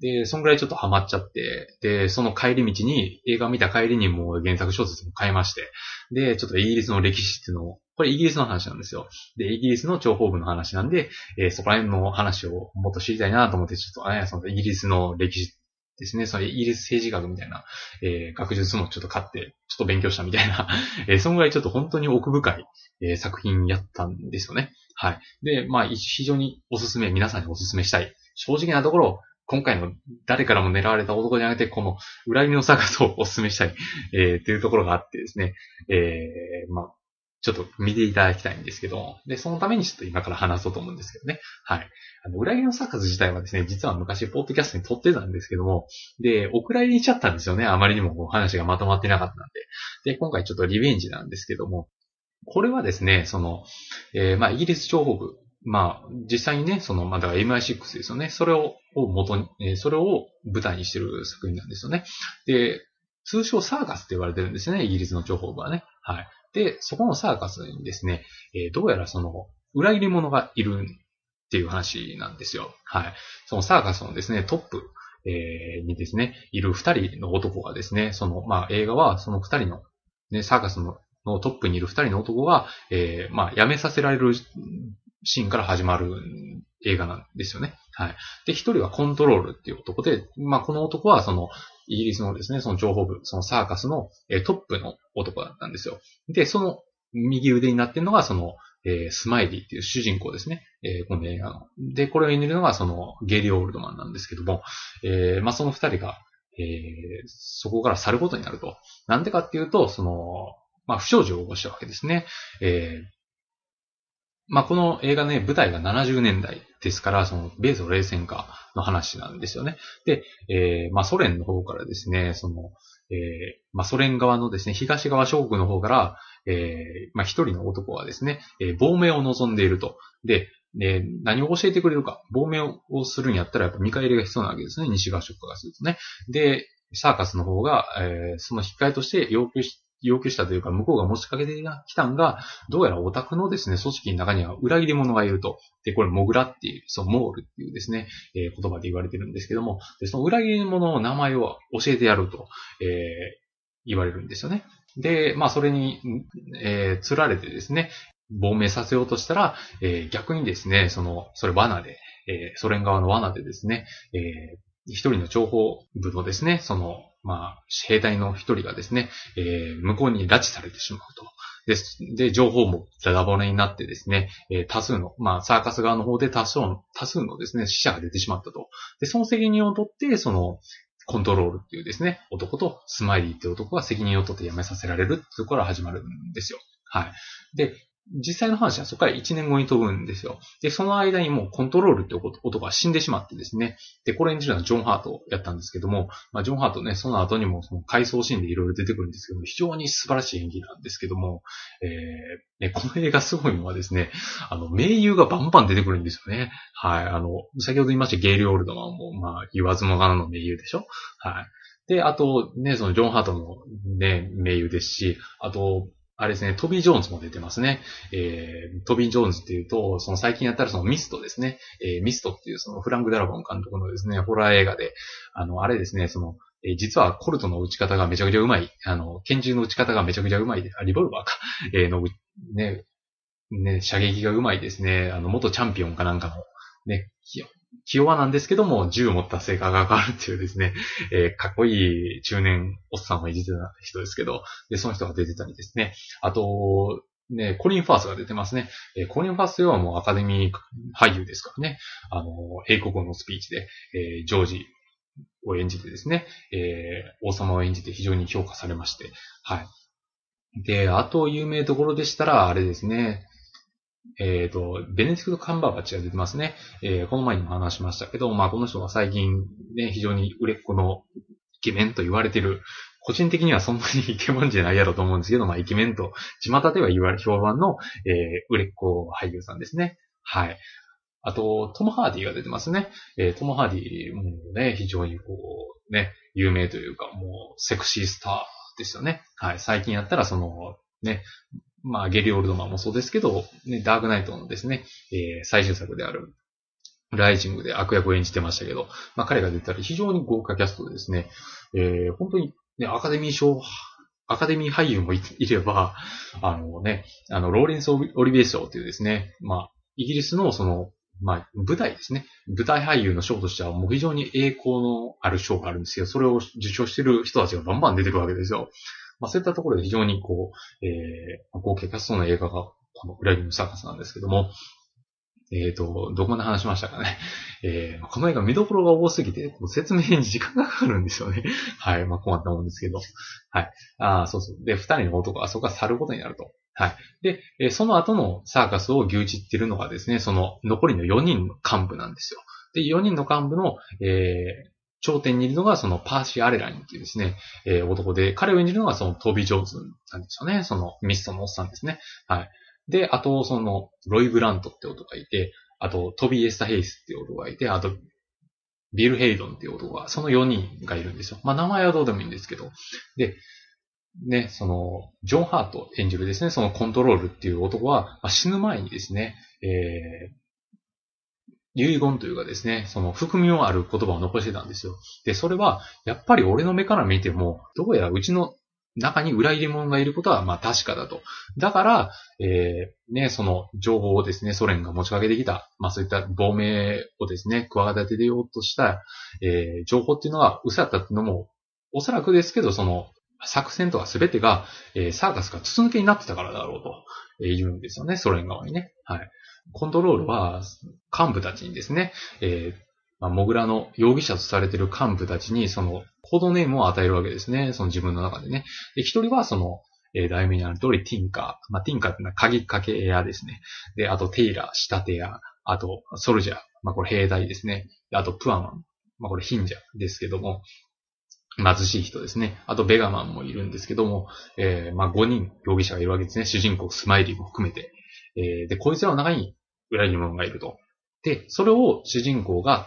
で、そんぐらいちょっとハマっちゃって、で、その帰り道に、映画見た帰りにもう原作小説も買いまして、で、ちょっとイギリスの歴史っていうのを、これイギリスの話なんですよ。で、イギリスの諜報部の話なんで、えー、そこら辺の話をもっと知りたいなと思って、ちょっと、ね、そのイギリスの歴史ですね、そのイギリス政治学みたいな、えー、学術もちょっと買って、ちょっと勉強したみたいな、えー、そのぐらいちょっと本当に奥深い、えー、作品やったんですよね。はい。で、まあ、非常におすすめ、皆さんにおすすめしたい。正直なところ、今回の誰からも狙われた男じゃなくて、この裏切りのサーカスをお勧めしたい、えー、っていうところがあってですね、えー、まあ、ちょっと見ていただきたいんですけども、で、そのためにちょっと今から話そうと思うんですけどね。はい。あの、裏切りのサーカス自体はですね、実は昔、ポッドキャストに撮ってたんですけども、で、お蔵入りにしちゃったんですよね。あまりにも話がまとまってなかったんで。で、今回ちょっとリベンジなんですけども、これはですね、その、えー、まあ、イギリス諜報部、まあ、実際にね、その、まあ、だから エムアイシックス ですよね。それを、を元に、えー、それを舞台にしてる作品なんですよね。で、通称サーカスって言われてるんですよね、イギリスの諜報部はね。はい。で、そこのサーカスにですね、えー、どうやらその、裏切り者がいるっていう話なんですよ。はい。そのサーカスのですね、トップ、えー、にですね、いる二人の男がですね、その、まあ、映画はその二人の、ね、サーカスののトップにいる二人の男が、えー、まあ、辞めさせられるシーンから始まる映画なんですよね。はい。で、一人はコントロールっていう男で、まあ、この男はその、イギリスのですね、その情報部、そのサーカスの、えー、トップの男だったんですよ。で、その右腕になっているのが、その、えー、スマイリーっていう主人公ですね。えー、この映画の。で、これを演じるのが、その、ゲイリー・オールドマンなんですけども、えー、まあ、その二人が、えー、そこから去ることになると。なんでかっていうと、その、まあ、不祥事を起こしたわけですね。えー、まあ、この映画ね、舞台がななじゅうねんだいですから、その、米ソ冷戦下の話なんですよね。で、えー、まあ、ソ連の方からですね、その、えー、まあ、ソ連側のですね、東側諸国の方から、えー、まあ、一人の男はですね、えー、亡命を望んでいると。で、で、何を教えてくれるか。亡命をするんやったらやっぱ見返りが必要なわけですね。西側諸国からするとね。で、サーカスの方が、えー、その引き換えとして要求し要求したというか、向こうが持ちかけてきたんが、どうやらオタクのですね、組織の中には裏切り者がいると。で、これ、モグラっていう、そう、モールっていうですね、えー、言葉で言われてるんですけども、で、その裏切り者の名前を教えてやると、えー、言われるんですよね。で、まあ、それに、えー、釣られてですね、亡命させようとしたら、えー、逆にですね、その、それ罠で、えー、ソ連側の罠でですね、えー、一人の情報部のですね、その、まあ、兵隊の一人がですね、えー、向こうに拉致されてしまうと。で、で情報もダダ漏れになってですね、えー、多数の、まあ、サーカス側の方で多数の、多数のですね、死者が出てしまったと。で、その責任を取って、その、コントロールっていうですね、男とスマイリーっていう男が責任を取って辞めさせられるっていうところから始まるんですよ。はい。で、実際の話はそこからいちねんごに飛ぶんですよ。で、その間にもうコントロールって男が死んでしまってですね。で、これ演じるのはジョン・ハートやったんですけども、まあ、ジョン・ハートね、その後にもその回想シーンでいろいろ出てくるんですけども、非常に素晴らしい演技なんですけども、えー、ね、この映画すごいのはですね、あの、名優がバンバン出てくるんですよね。はい。あの、先ほど言いましたゲイリー・オールドマンも、まあ、言わずもがなの名優でしょ。はい。で、あと、ね、そのジョン・ハートもね、名優ですし、あと、あれですね、トビー・ジョーンズも出てますね。えー、トビー・ジョーンズっていうと、その最近やったらそのミストですね。えー、ミストっていうそのフランク・ダラゴン監督のですね、ホラー映画で、あの、あれですね、その、えー、実はコルトの打ち方がめちゃくちゃうまい、あの、拳銃の打ち方がめちゃくちゃうまいで、あ、リボルバーか、えー、の、ね、ね、射撃がうまいですね。あの、元チャンピオンかなんかの、ね、気弱なんですけども、銃を持った性格が変わるっていうですね、えー、かっこいい中年おっさんをいじってた人ですけど、で、その人が出てたりですね。あと、ね、コリン・ファースが出てますね。えー、コリン・ファースはもうアカデミー俳優ですからね。あの、英国語のスピーチで、えー、ジョージを演じてですね、えー、王様を演じて非常に評価されまして、はい。で、あと有名どころでしたら、あれですね、えっ、ー、と、ベネディクト・カンバーバッチが出てますね。えー、この前にも話しましたけど、まあこの人が最近ね、非常に売れっ子のイケメンと言われてる、個人的にはそんなにイケメンじゃないやろと思うんですけど、まあイケメンと、巷では言われ、評判の、えー、売れっ子俳優さんですね。はい。あと、トム・ハーディが出てますね。えー、トム・ハーディもね、非常にこう、ね、有名というか、もう、セクシースターですよね。はい。最近やったら、その、ね、まあ、ゲリオールドマンもそうですけど、ね、ダークナイトのですね、えー、最終作である、ライジングで悪役を演じてましたけど、まあ、彼が出たり非常に豪華キャストでですね、えー、本当に、ね、アカデミー賞、アカデミー俳優も い, いれば、あのね、あの、ローレンス・オリビエ賞っていうですね、まあ、イギリスのその、まあ、舞台ですね。舞台俳優の賞としてはもう非常に栄光のある賞があるんですけど、それを受賞している人たちがバンバン出てくるわけですよ。まあ、そういったところで非常にこう、えー、合計キャストの映画が、この裏切りのサーカスなんですけども、えっ、ー、と、どこまで話しましたかね。えー、この映画見どころが多すぎて、説明に時間がかかるんですよね。はい。まあ困ったもんですけど。はい。ああ、そうそう。で、二人の男はそこから去ることになると。はい。で、えー、その後のサーカスを牛耳ってるのがですね、その残りのよにんの幹部なんですよ。で、よにんの幹部の、えー、頂点にいるのがそのパーシー・アレラインっていうですね、えー、男で、彼を演じるのがそのトービー・ジョーンズなんですよね。そのミストのおっさんですね。はい。で、あと、その、ロイ・グラントって男がいて、あと、トビー・エスタ・ヘイスっていう男がいて、あと、ビル・ヘイドンっていう男が、そのよにんがいるんですよ。まあ、名前はどうでもいいんですけど。で、ね、その、ジョン・ハート演じるですね、そのコントロールっていう男は、まあ、死ぬ前にですね、えー、遺言というかですね、その含みのある言葉を残してたんですよ。で、それは、やっぱり俺の目から見ても、どうやらうちの中に裏入れ物がいることは、まあ確かだと。だから、えー、ね、その情報をですね、ソ連が持ちかけてきた、まあそういった亡命をですね、企ててようとした、えー、情報っていうのは嘘だったっていうのも、おそらくですけど、その、作戦とか全てが、えー、サーカスが筒抜けになってたからだろうと、えー、言うんですよね、ソ連側にね。はい。コントロールは、幹部たちにですね、えー、まあ、モグラの容疑者とされている幹部たちに、その、コードネームを与えるわけですね。その自分の中でね。で、一人はその、えー、題名にある通り、ティンカー。まあ、ティンカーってのは鍵かけ屋ですね。で、あと、テイラー、仕立て屋。あと、ソルジャー。まあ、これ兵隊ですね。であと、プアマン。まあ、これ貧者ですけども、貧しい人ですね。あと、ベガマンもいるんですけども、えー、まあ、ごにん容疑者がいるわけですね。主人公、スマイリーも含めて。えー、で、こいつらの中に裏切り者がいると。で、それを主人公が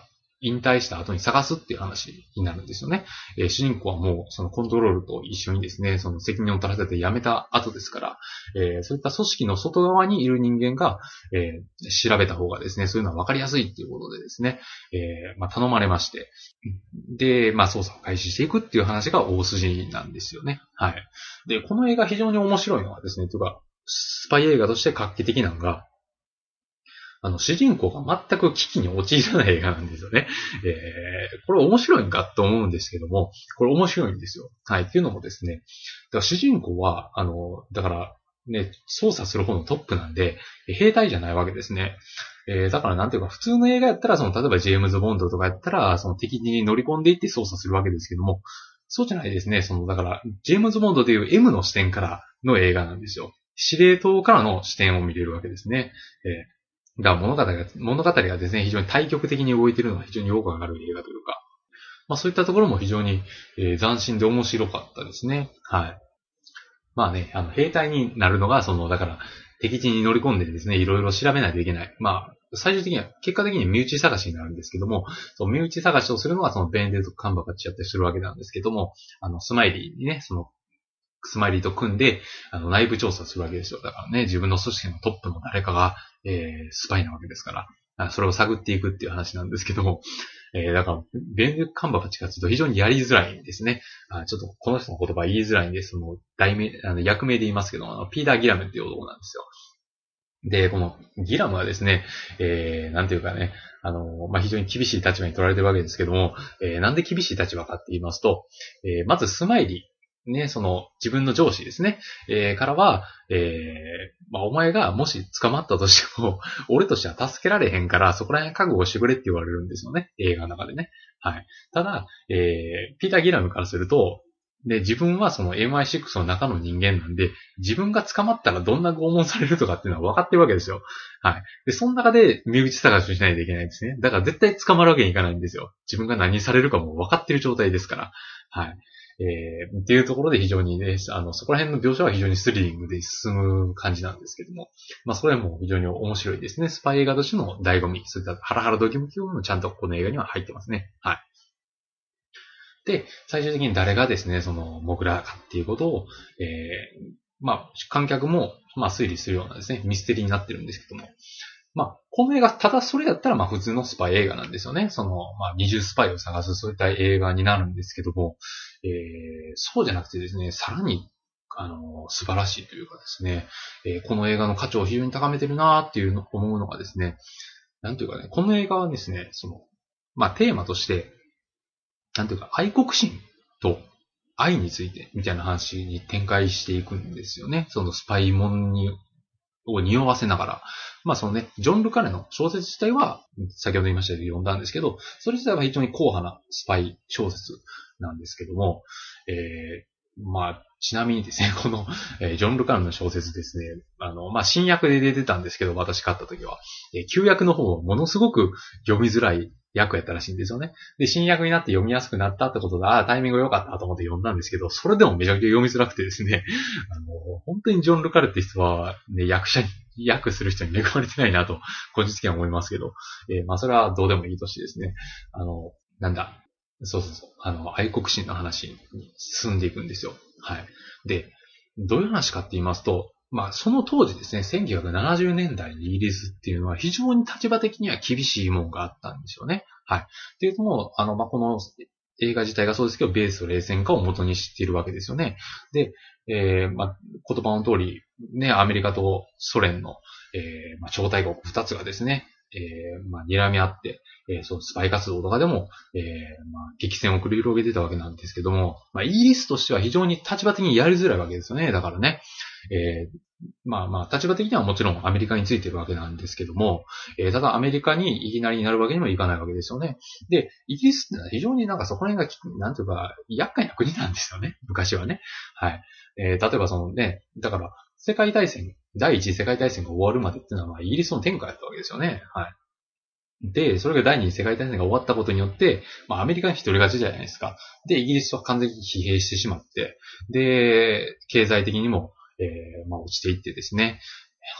引退した後に探すっていう話になるんですよね。えー、主人公はもうそのコントロールと一緒にですね、その責任を取らせて辞めた後ですから、えー、そういった組織の外側にいる人間が、えー、調べた方がですね、そういうのは分かりやすいっていうことでですね、えー、まあ頼まれまして、で、まあ捜査を開始していくっていう話が大筋なんですよね。はい。で、この映画非常に面白いのはですね、というか、スパイ映画として画期的なのが、あの、主人公が全く危機に陥らない映画なんですよね。えー、これ面白いんかと思うんですけども、これ面白いんですよ。はい。っていうのもですね、だから主人公は、あの、だから、ね、操作する方のトップなんで、兵隊じゃないわけですね。えー、だからなんていうか、普通の映画やったら、その、例えばジェームズ・ボンドとかやったら、その敵に乗り込んでいって操作するわけですけども、そうじゃないですね。その、だから、ジェームズ・ボンドでいう エム の視点からの映画なんですよ。司令塔からの視点を見れるわけですね。えーが物語が、物語がですね、非常に対極的に動いているのが非常によくわかる映画というか、まあそういったところも非常に、えー、斬新で面白かったですね。はい。まあね、あの、兵隊になるのが、その、だから、敵地に乗り込んでですね、いろいろ調べないといけない。まあ、最終的には、結果的に身内探しになるんですけども、その身内探しをするのがそのベンデルト・カンバーバッチやったりするわけなんですけども、あの、スマイリーにね、その、スマイリーと組んで、あの、内部調査するわけですよ。だからね、自分の組織のトップの誰かが、えー、スパイなわけですから、それを探っていくっていう話なんですけども、えー、だから、ベンデルカンバーバッチがちょっと非常にやりづらいんですね。あちょっとこの人の言葉言いづらいんで、その、題名、あの、役名で言いますけど、あの、ピーター・ギラムっていう男なんですよ。で、このギラムはですね、えー、なんていうかね、あの、まあ、非常に厳しい立場に取られてるわけですけども、えー、なんで厳しい立場かって言いますと、えー、まずスマイリー。ね、その、自分の上司ですね。えー、からは、えー、まあ、お前がもし捕まったとしても、俺としては助けられへんから、そこら辺覚悟してくれって言われるんですよね。映画の中でね。はい。ただ、えー、ピーター・ギラムからすると、で、自分はその エムアイシックス の中の人間なんで、自分が捕まったらどんな拷問されるとかっていうのは分かってるわけですよ。はい。で、その中で身内探しをしないといけないんですね。だから絶対捕まるわけにいかないんですよ。自分が何されるかも分かってる状態ですから。はい。えー、っていうところで非常にね、あの、そこら辺の描写は非常にスリリングで進む感じなんですけども。まあ、それも非常に面白いですね。スパイ映画としての醍醐味。そういったハラハラドキドキもちゃんとこの映画には入ってますね。はい。で、最終的に誰がですね、その、モグラかっていうことを、えー、まあ、観客も、まあ、推理するようなですね、ミステリーになってるんですけども。まあ、この映画、ただそれだったら、まあ、普通のスパイ映画なんですよね。その、まあ、二重スパイを探す、そういった映画になるんですけども、えー、そうじゃなくてですね、さらに、あの、素晴らしいというかですね、えー、この映画の価値を非常に高めてるなーっていうの、思うのがですね、なんていうかね、この映画はですね、その、まあ、テーマとして、なんていうか、愛国心と愛についてみたいな話に展開していくんですよね。そのスパイモンに、を匂わせながら。まあそのね、ジョン・ルカネの小説自体は、先ほど言いましたように読んだんですけど、それ自体は非常に硬派なスパイ小説なんですけども、えー、まあ、ちなみにですね、この、えー、ジョン・ルカネの小説ですね、あの、まあ、新訳で出てたんですけど、私買った時は、えー、旧訳の方はものすごく読みづらい訳やったらしいんですよね。で、新訳になって読みやすくなったってことで、ああ、タイミング良かったと思って読んだんですけど、それでもめちゃくちゃ読みづらくてですね、あの、本当にジョン・ルカルって人は、ね、役者に、訳する人に恵まれてないなと、個人的には思いますけど、えー、まあ、それはどうでもいいとしてですね、あの、なんだ、そうそうそう、あの、愛国心の話に進んでいくんですよ。はい。で、どういう話かって言いますと、まあ、その当時ですね、せんきゅうひゃくななじゅうねんだいのイギリスっていうのは非常に立場的には厳しいものがあったんですよね。はい。っていうのも、あの、まあ、この映画自体がそうですけど、米ソ冷戦化を元にしているわけですよね。で、えー、まあ、言葉の通り、ね、アメリカとソ連の、えー、まあ、超大国二つがですね、えー、まあ、睨み合って、えー、そう、スパイ活動とかでも、えー、まあ、激戦を繰り広げてたわけなんですけども、まあ、イギリスとしては非常に立場的にやりづらいわけですよね。だからね、えー、まあまあ、立場的にはもちろんアメリカについてるわけなんですけども、えー、ただアメリカにいきなりなるわけにもいかないわけですよね。で、イギリスってのは非常になんかそこら辺が、なんていうか、厄介な国なんですよね。昔はね。はい。えー、例えばそのね、だから、世界大戦、第一次世界大戦が終わるまでっていうのは、イギリスの天下やったわけですよね。はい。で、それが第二次世界大戦が終わったことによって、まあアメリカに一人勝ちじゃないですか。で、イギリスは完全に疲弊してしまって、で、経済的にも、えー、まあ落ちていってですね。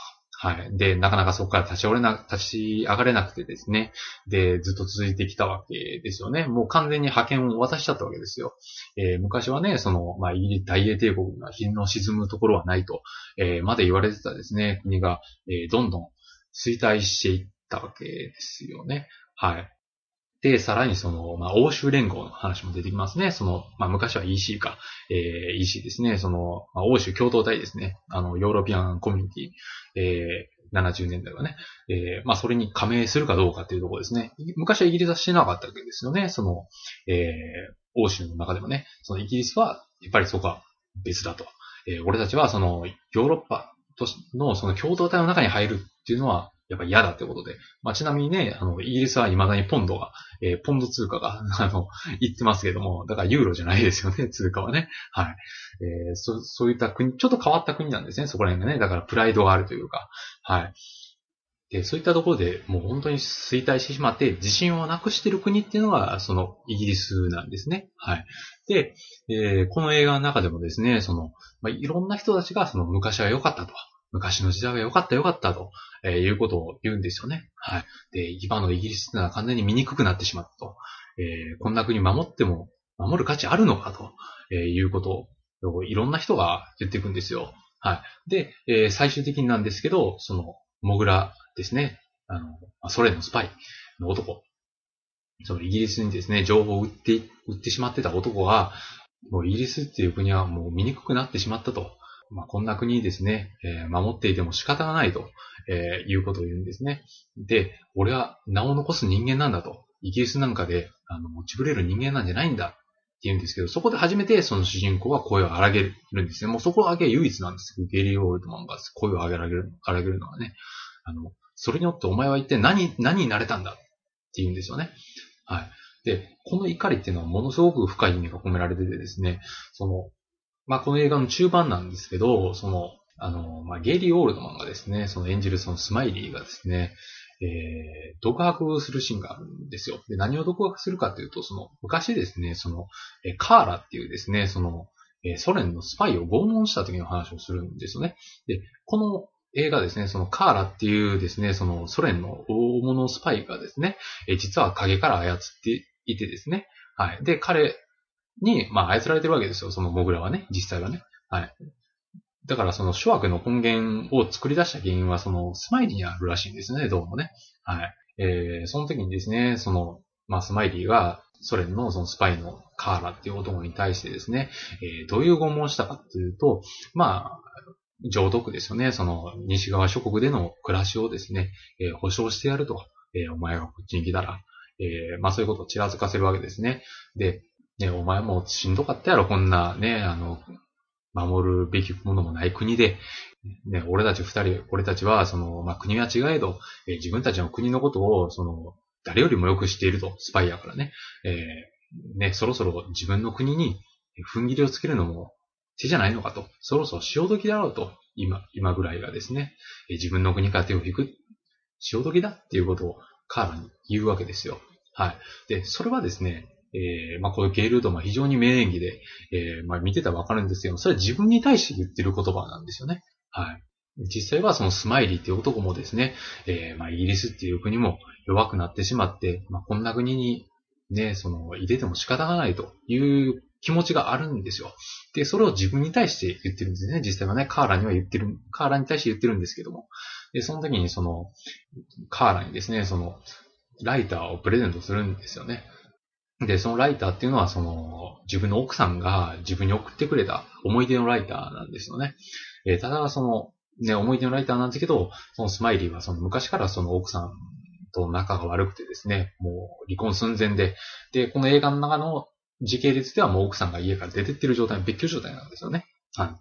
はい。で、なかなかそこから立ち折れな、立ち上がれなくてですね。で、ずっと続いてきたわけですよね。もう完全に覇権を渡しちゃったわけですよ。えー、昔はね、その、まあ、イギリス大英帝国が日の沈むところはないと、えー、まで言われてたですね、国が、えー、どんどん衰退していったわけですよね。はい。で、さらにその、まあ、欧州連合の話も出てきますね。その、まあ、昔は イーシー か、えー、イーシー ですね。その、まあ、欧州共同体ですね。あの、ヨーロピアンコミュニティ、えー、ななじゅうねんだいはね。えー、まあ、それに加盟するかどうかっていうところですね。昔はイギリスはしてなかったわけですよね。その、えー、欧州の中でもね。そのイギリスは、やっぱりそこは別だと。えー、俺たちはその、ヨーロッパとのその共同体の中に入るっていうのは、やっぱり嫌だってことで。まあ、ちなみにね、あの、イギリスは未だにポンドが、えー、ポンド通貨が、あの、言ってますけども、だからユーロじゃないですよね、通貨はね。はい。えー、そ、そういった国、ちょっと変わった国なんですね、そこら辺がね。だからプライドがあるというか、はい。で、そういったところでもう本当に衰退してしまって、自信をなくしている国っていうのが、その、イギリスなんですね。はい。で、えー、この映画の中でもですね、その、まあ、いろんな人たちが、その、昔は良かったと。昔の時代が良かった良かったと、えー、いうことを言うんですよね。はい。で、今のイギリスってのは完全に醜くなってしまったと。えー、こんな国守っても、守る価値あるのかと、えー、いうことを、いろんな人が言っていくんですよ。はい。で、えー、最終的になんですけど、その、モグラですね。あの、ソ連のスパイの男。そのイギリスにですね、情報を売って、売ってしまってた男が、もうイギリスっていう国はもう醜くなってしまったと。まあ、こんな国ですね、えー、守っていても仕方がないと、えー、いうことを言うんですね。で、俺は名を残す人間なんだと。イギリスなんかで、あの、持ちぶれる人間なんじゃないんだって言うんですけど、そこで初めてその主人公は声を荒げるんですね。もうそこだけ唯一なんですけど、ゲリー・オールドマンが声を荒げる、荒げるのはね。あの、それによってお前は一体何、何になれたんだって言うんですよね。はい。で、この怒りっていうのはものすごく深い意味が込められててですね、その、まあ、この映画の中盤なんですけど、その、あの、まあ、ゲイリー・オールドマンがですね、その演じるそのスマイリーがですね、えー、独白するシーンがあるんですよ。で、何を独白するかというと、その、昔ですね、その、えカーラっていうですね、その、えソ連のスパイを拷問した時の話をするんですよね。で、この映画ですね、そのカーラっていうですね、そのソ連の大物スパイがですね、え実は影から操っていてですね、はい。で、彼に、まあ、操られてるわけですよ、そのモグラはね、実際はね。はい。だからその諸悪の根源を作り出した原因はそのスマイリーにあるらしいんですね、どうもね。はい。えー、その時にですね、その、まあ、スマイリーがソ連のそのスパイのカーラっていう男に対してですね、えー、どういう拷問をしたかっていうと、まあ、上徳ですよね。その西側諸国での暮らしをですね、えー、保障してやると。えー、お前がこっちに来たら。えー、まあそういうことをちらつかせるわけですね。で、ね、お前もしんどかったやろ、こんなね、あの、守るべきものもない国で、ね、俺たち二人、俺たちは、その、まあ、国は違えど、えー自分たちの国のことを、その、誰よりもよく知っていると、スパイやからね。えーね、そろそろ自分の国に踏ん切りをつけるのも手じゃないのかと。そろそろ潮時だろうと。今、今ぐらいがですね、えー自分の国から手を引く潮時だっていうことをカーラに言うわけですよ。はい。で、それはですね、えー、まあ、このゲイルードマン非常に名演技で、えー、まあ、見てたらわかるんですけど、それは自分に対して言ってる言葉なんですよね。はい。実際はそのスマイリーっていう男もですね、えー、まあ、イギリスっていう国も弱くなってしまって、まあ、こんな国にね、その、入れても仕方がないという気持ちがあるんですよ。で、それを自分に対して言ってるんですね。実際はね、カーラには言ってる、カーラに対して言ってるんですけども。で、その時にその、カーラにですね、その、ライターをプレゼントするんですよね。で、そのライターっていうのは、その、自分の奥さんが自分に送ってくれた思い出のライターなんですよね。えーただ、その、ね、思い出のライターなんですけど、そのスマイリーはその昔からその奥さんと仲が悪くてですね、もう離婚寸前で、で、この映画の中の時系列ではもう奥さんが家から出てってる状態、別居状態なんですよね。はい。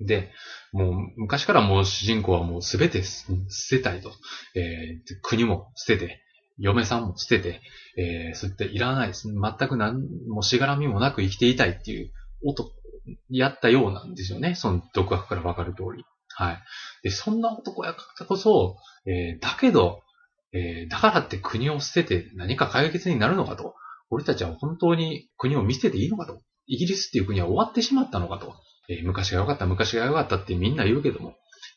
で、もう昔からもう主人公はもうすべて捨てたいと。えー国も捨てて、嫁さんも捨てて、えー、そういったいらないです。全く何もしがらみもなく生きていたいっていう男、やったようなんですよね。その独白からわかる通り。はい。で、そんな男やからこそ、えーだけど、えーだからって国を捨てて何か解決になるのかと。俺たちは本当に国を見捨てていいのかと。イギリスっていう国は終わってしまったのかと。えー昔が良かった、昔が良かったってみんな言うけども、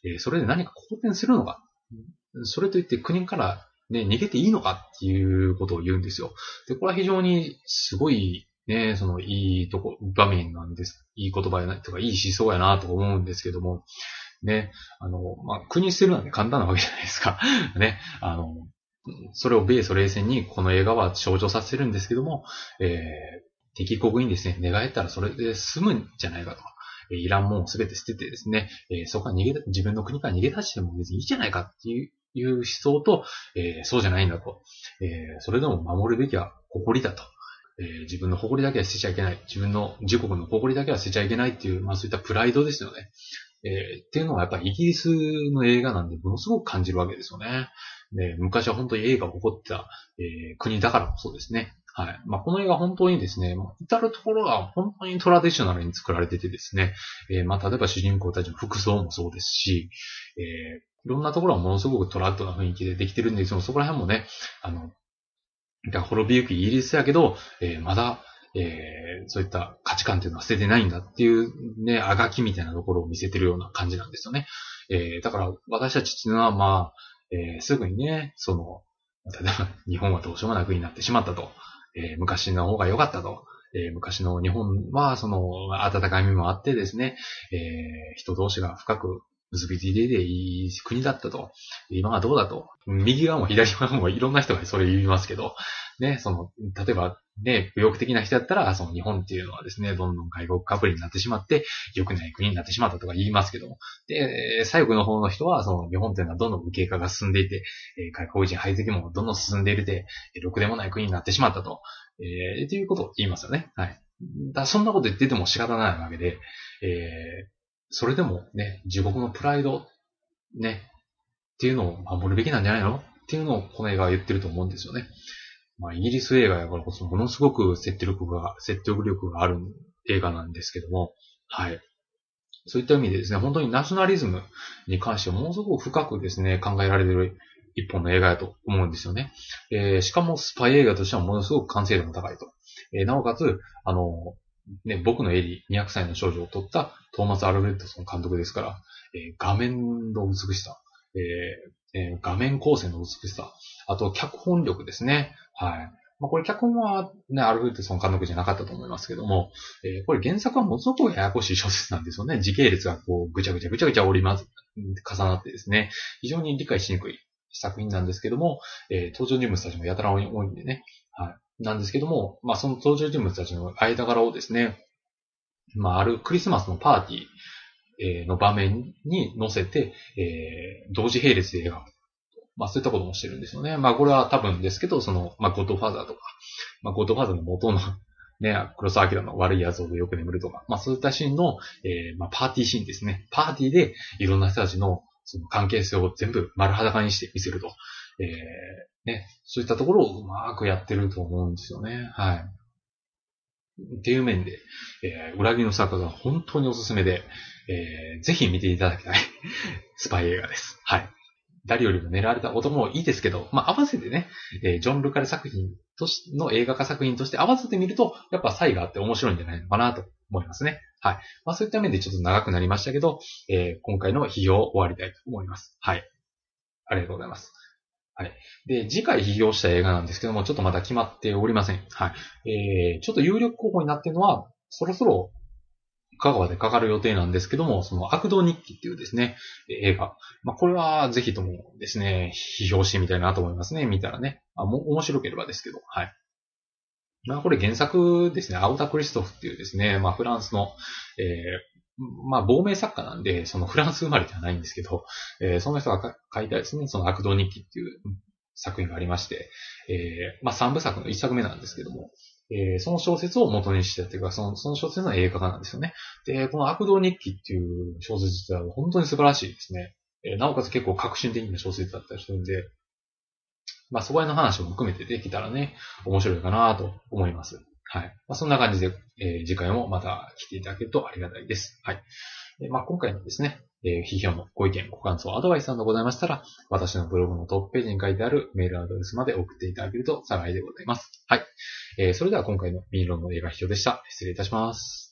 えー、それで何か好転するのか、それといって国からね、逃げていいのかっていうことを言うんですよ。で、これは非常にすごいね、そのいいとこ、場面なんです。いい言葉やな、とかいい思想やなと思うんですけども、ね、あの、まあ、国捨てるのはね、簡単なわけじゃないですか。ね、あの、それを米ソ冷戦にこの映画は象徴させるんですけども、えー、敵国にですね、寝返ったらそれで済むんじゃないかと。イランもすべて捨ててですね、えー、そこから逃げ、自分の国から逃げ出しても別にいいじゃないかっていう、いう思想と、えー、そうじゃないんだと。えー、それでも守るべきは誇りだと。えー、自分の誇りだけは捨てちゃいけない。自分の自国の誇りだけは捨てちゃいけないっていう、まあそういったプライドですよね。えー、っていうのはやっぱりイギリスの映画なんでものすごく感じるわけですよね。で、昔は本当に映画を誇ってた、えー、国だからこそですね。はい。まあ、この映画本当にですね、至るところが本当にトラディショナルに作られててですね、えー、まあ、例えば主人公たちの服装もそうですし、えー、いろんなところはものすごくトラッドな雰囲気でできてるんですけど、そこら辺もね、あの、滅びゆくイギリスやけど、えー、まだ、えー、そういった価値観っていうのは捨ててないんだっていうね、あがきみたいなところを見せてるような感じなんですよね。えー、だから私たちっていうのはまあ、えー、すぐにね、その、例えば日本はどうしようもなくになってしまったと。えー、昔の方が良かったと。えー、昔の日本はその温かみもあってですね、えー、人同士が深く結びついていていい国だったと。今はどうだと。右側も左側もいろんな人がそれ言いますけど、ね、その、例えばね、右翼的な人だったら、その日本っていうのはですね、どんどん外国かぶりになってしまって、良くない国になってしまったとか言いますけども。で、最後の方の人は、その日本っていうのはどんどん右傾化が進んでいて、外国人排斥もどんどん進んでいて、ろくでもない国になってしまったと。えー、っていうことを言いますよね。はい。だそんなこと言ってても仕方ないわけで、えー、それでもね、自国のプライド、ね、っていうのを守るべきなんじゃないのっていうのをこの映画は言ってると思うんですよね。まあ、イギリス映画やからこそものすごく説得力が、説得力がある映画なんですけども、はい。そういった意味でですね、本当にナショナリズムに関してものすごく深くですね、考えられている一本の映画だと思うんですよね。えー、しかもスパイ映画としてはものすごく完成度も高いと。えー、なおかつ、あの、ね、僕のエリー、にひゃくさいの少女を撮ったトーマス・アルフレッドソン監督ですから、えー、画面の美しさ、えーえー、画面構成の美しさ、あと脚本力ですね。はい。まあ、これ脚本はね、アルフレッドソン監督じゃなかったと思いますけども、えー、これ原作はものすごくややこしい小説なんですよね。時系列がこう、ぐちゃぐちゃぐちゃぐちゃ折りまず、重なってですね、非常に理解しにくい作品なんですけども、えー、登場人物たちもやたら多いんでね。はい。なんですけども、まあ、その登場人物たちの間柄をですね、まあ、あるクリスマスのパーティーの場面に乗せて、えー、同時並列で描く。まあそういったこともしてるんですよね。まあこれは多分ですけど、その、まあゴッドファーザーとか、まあゴッドファーザーの元のね、黒澤明の悪い野草でよく眠るとか、まあそういったシーンの、えー、まあパーティーシーンですね。パーティーでいろんな人たちのその関係性を全部丸裸にして見せると。えー、ね、そういったところをうまくやってると思うんですよね。はい。っていう面で、えー、裏切りの作家が本当におすすめで、えー、ぜひ見ていただきたいスパイ映画です。はい。誰よりも狙われた男もいいですけど、まあ合わせてね、えー、ジョン・ルカル作品としの映画化作品として合わせてみると、やっぱ差異があって面白いんじゃないのかなと思いますね。はい。まあそういった面でちょっと長くなりましたけど、えー、今回の批評を終わりたいと思います。はい。ありがとうございます。はい。で、次回批評した映画なんですけども、ちょっとまだ決まっておりません。はい。えー、ちょっと有力候補になっているのは、そろそろ香川でかかる予定なんですけども、その悪道日記っていうですね、映画。まあ、これはぜひともですね、批評してみたいなと思いますね。見たらね。あも面白ければですけど、はい。まあ、これ原作ですね、アウタ・クリストフっていうですね、まあ、フランスの、えー、まあ、亡命作家なんで、そのフランス生まれではないんですけど、えー、その人が書いたですね、その悪道日記っていう作品がありまして、えー、まあ、三部作の一作目なんですけども、えー、その小説を元にしてというか、その、その小説の映画化なんですよね。で、この悪道日記っていう小説は本当に素晴らしいですね。えー、なおかつ結構革新的な小説だったりするんで、まあ、そこへの話も含めてできたらね、面白いかなと思います。はい。まあ、そんな感じで、えー、次回もまた来ていただけるとありがたいです。はい。えー、まあ、今回のですね、えー、批評のご意見、ご感想、アドバイスなどございましたら、私のブログのトップページに書いてあるメールアドレスまで送っていただけると幸いでございます。はい。えー、それでは今回のミーロンの映画批評でした。失礼いたします。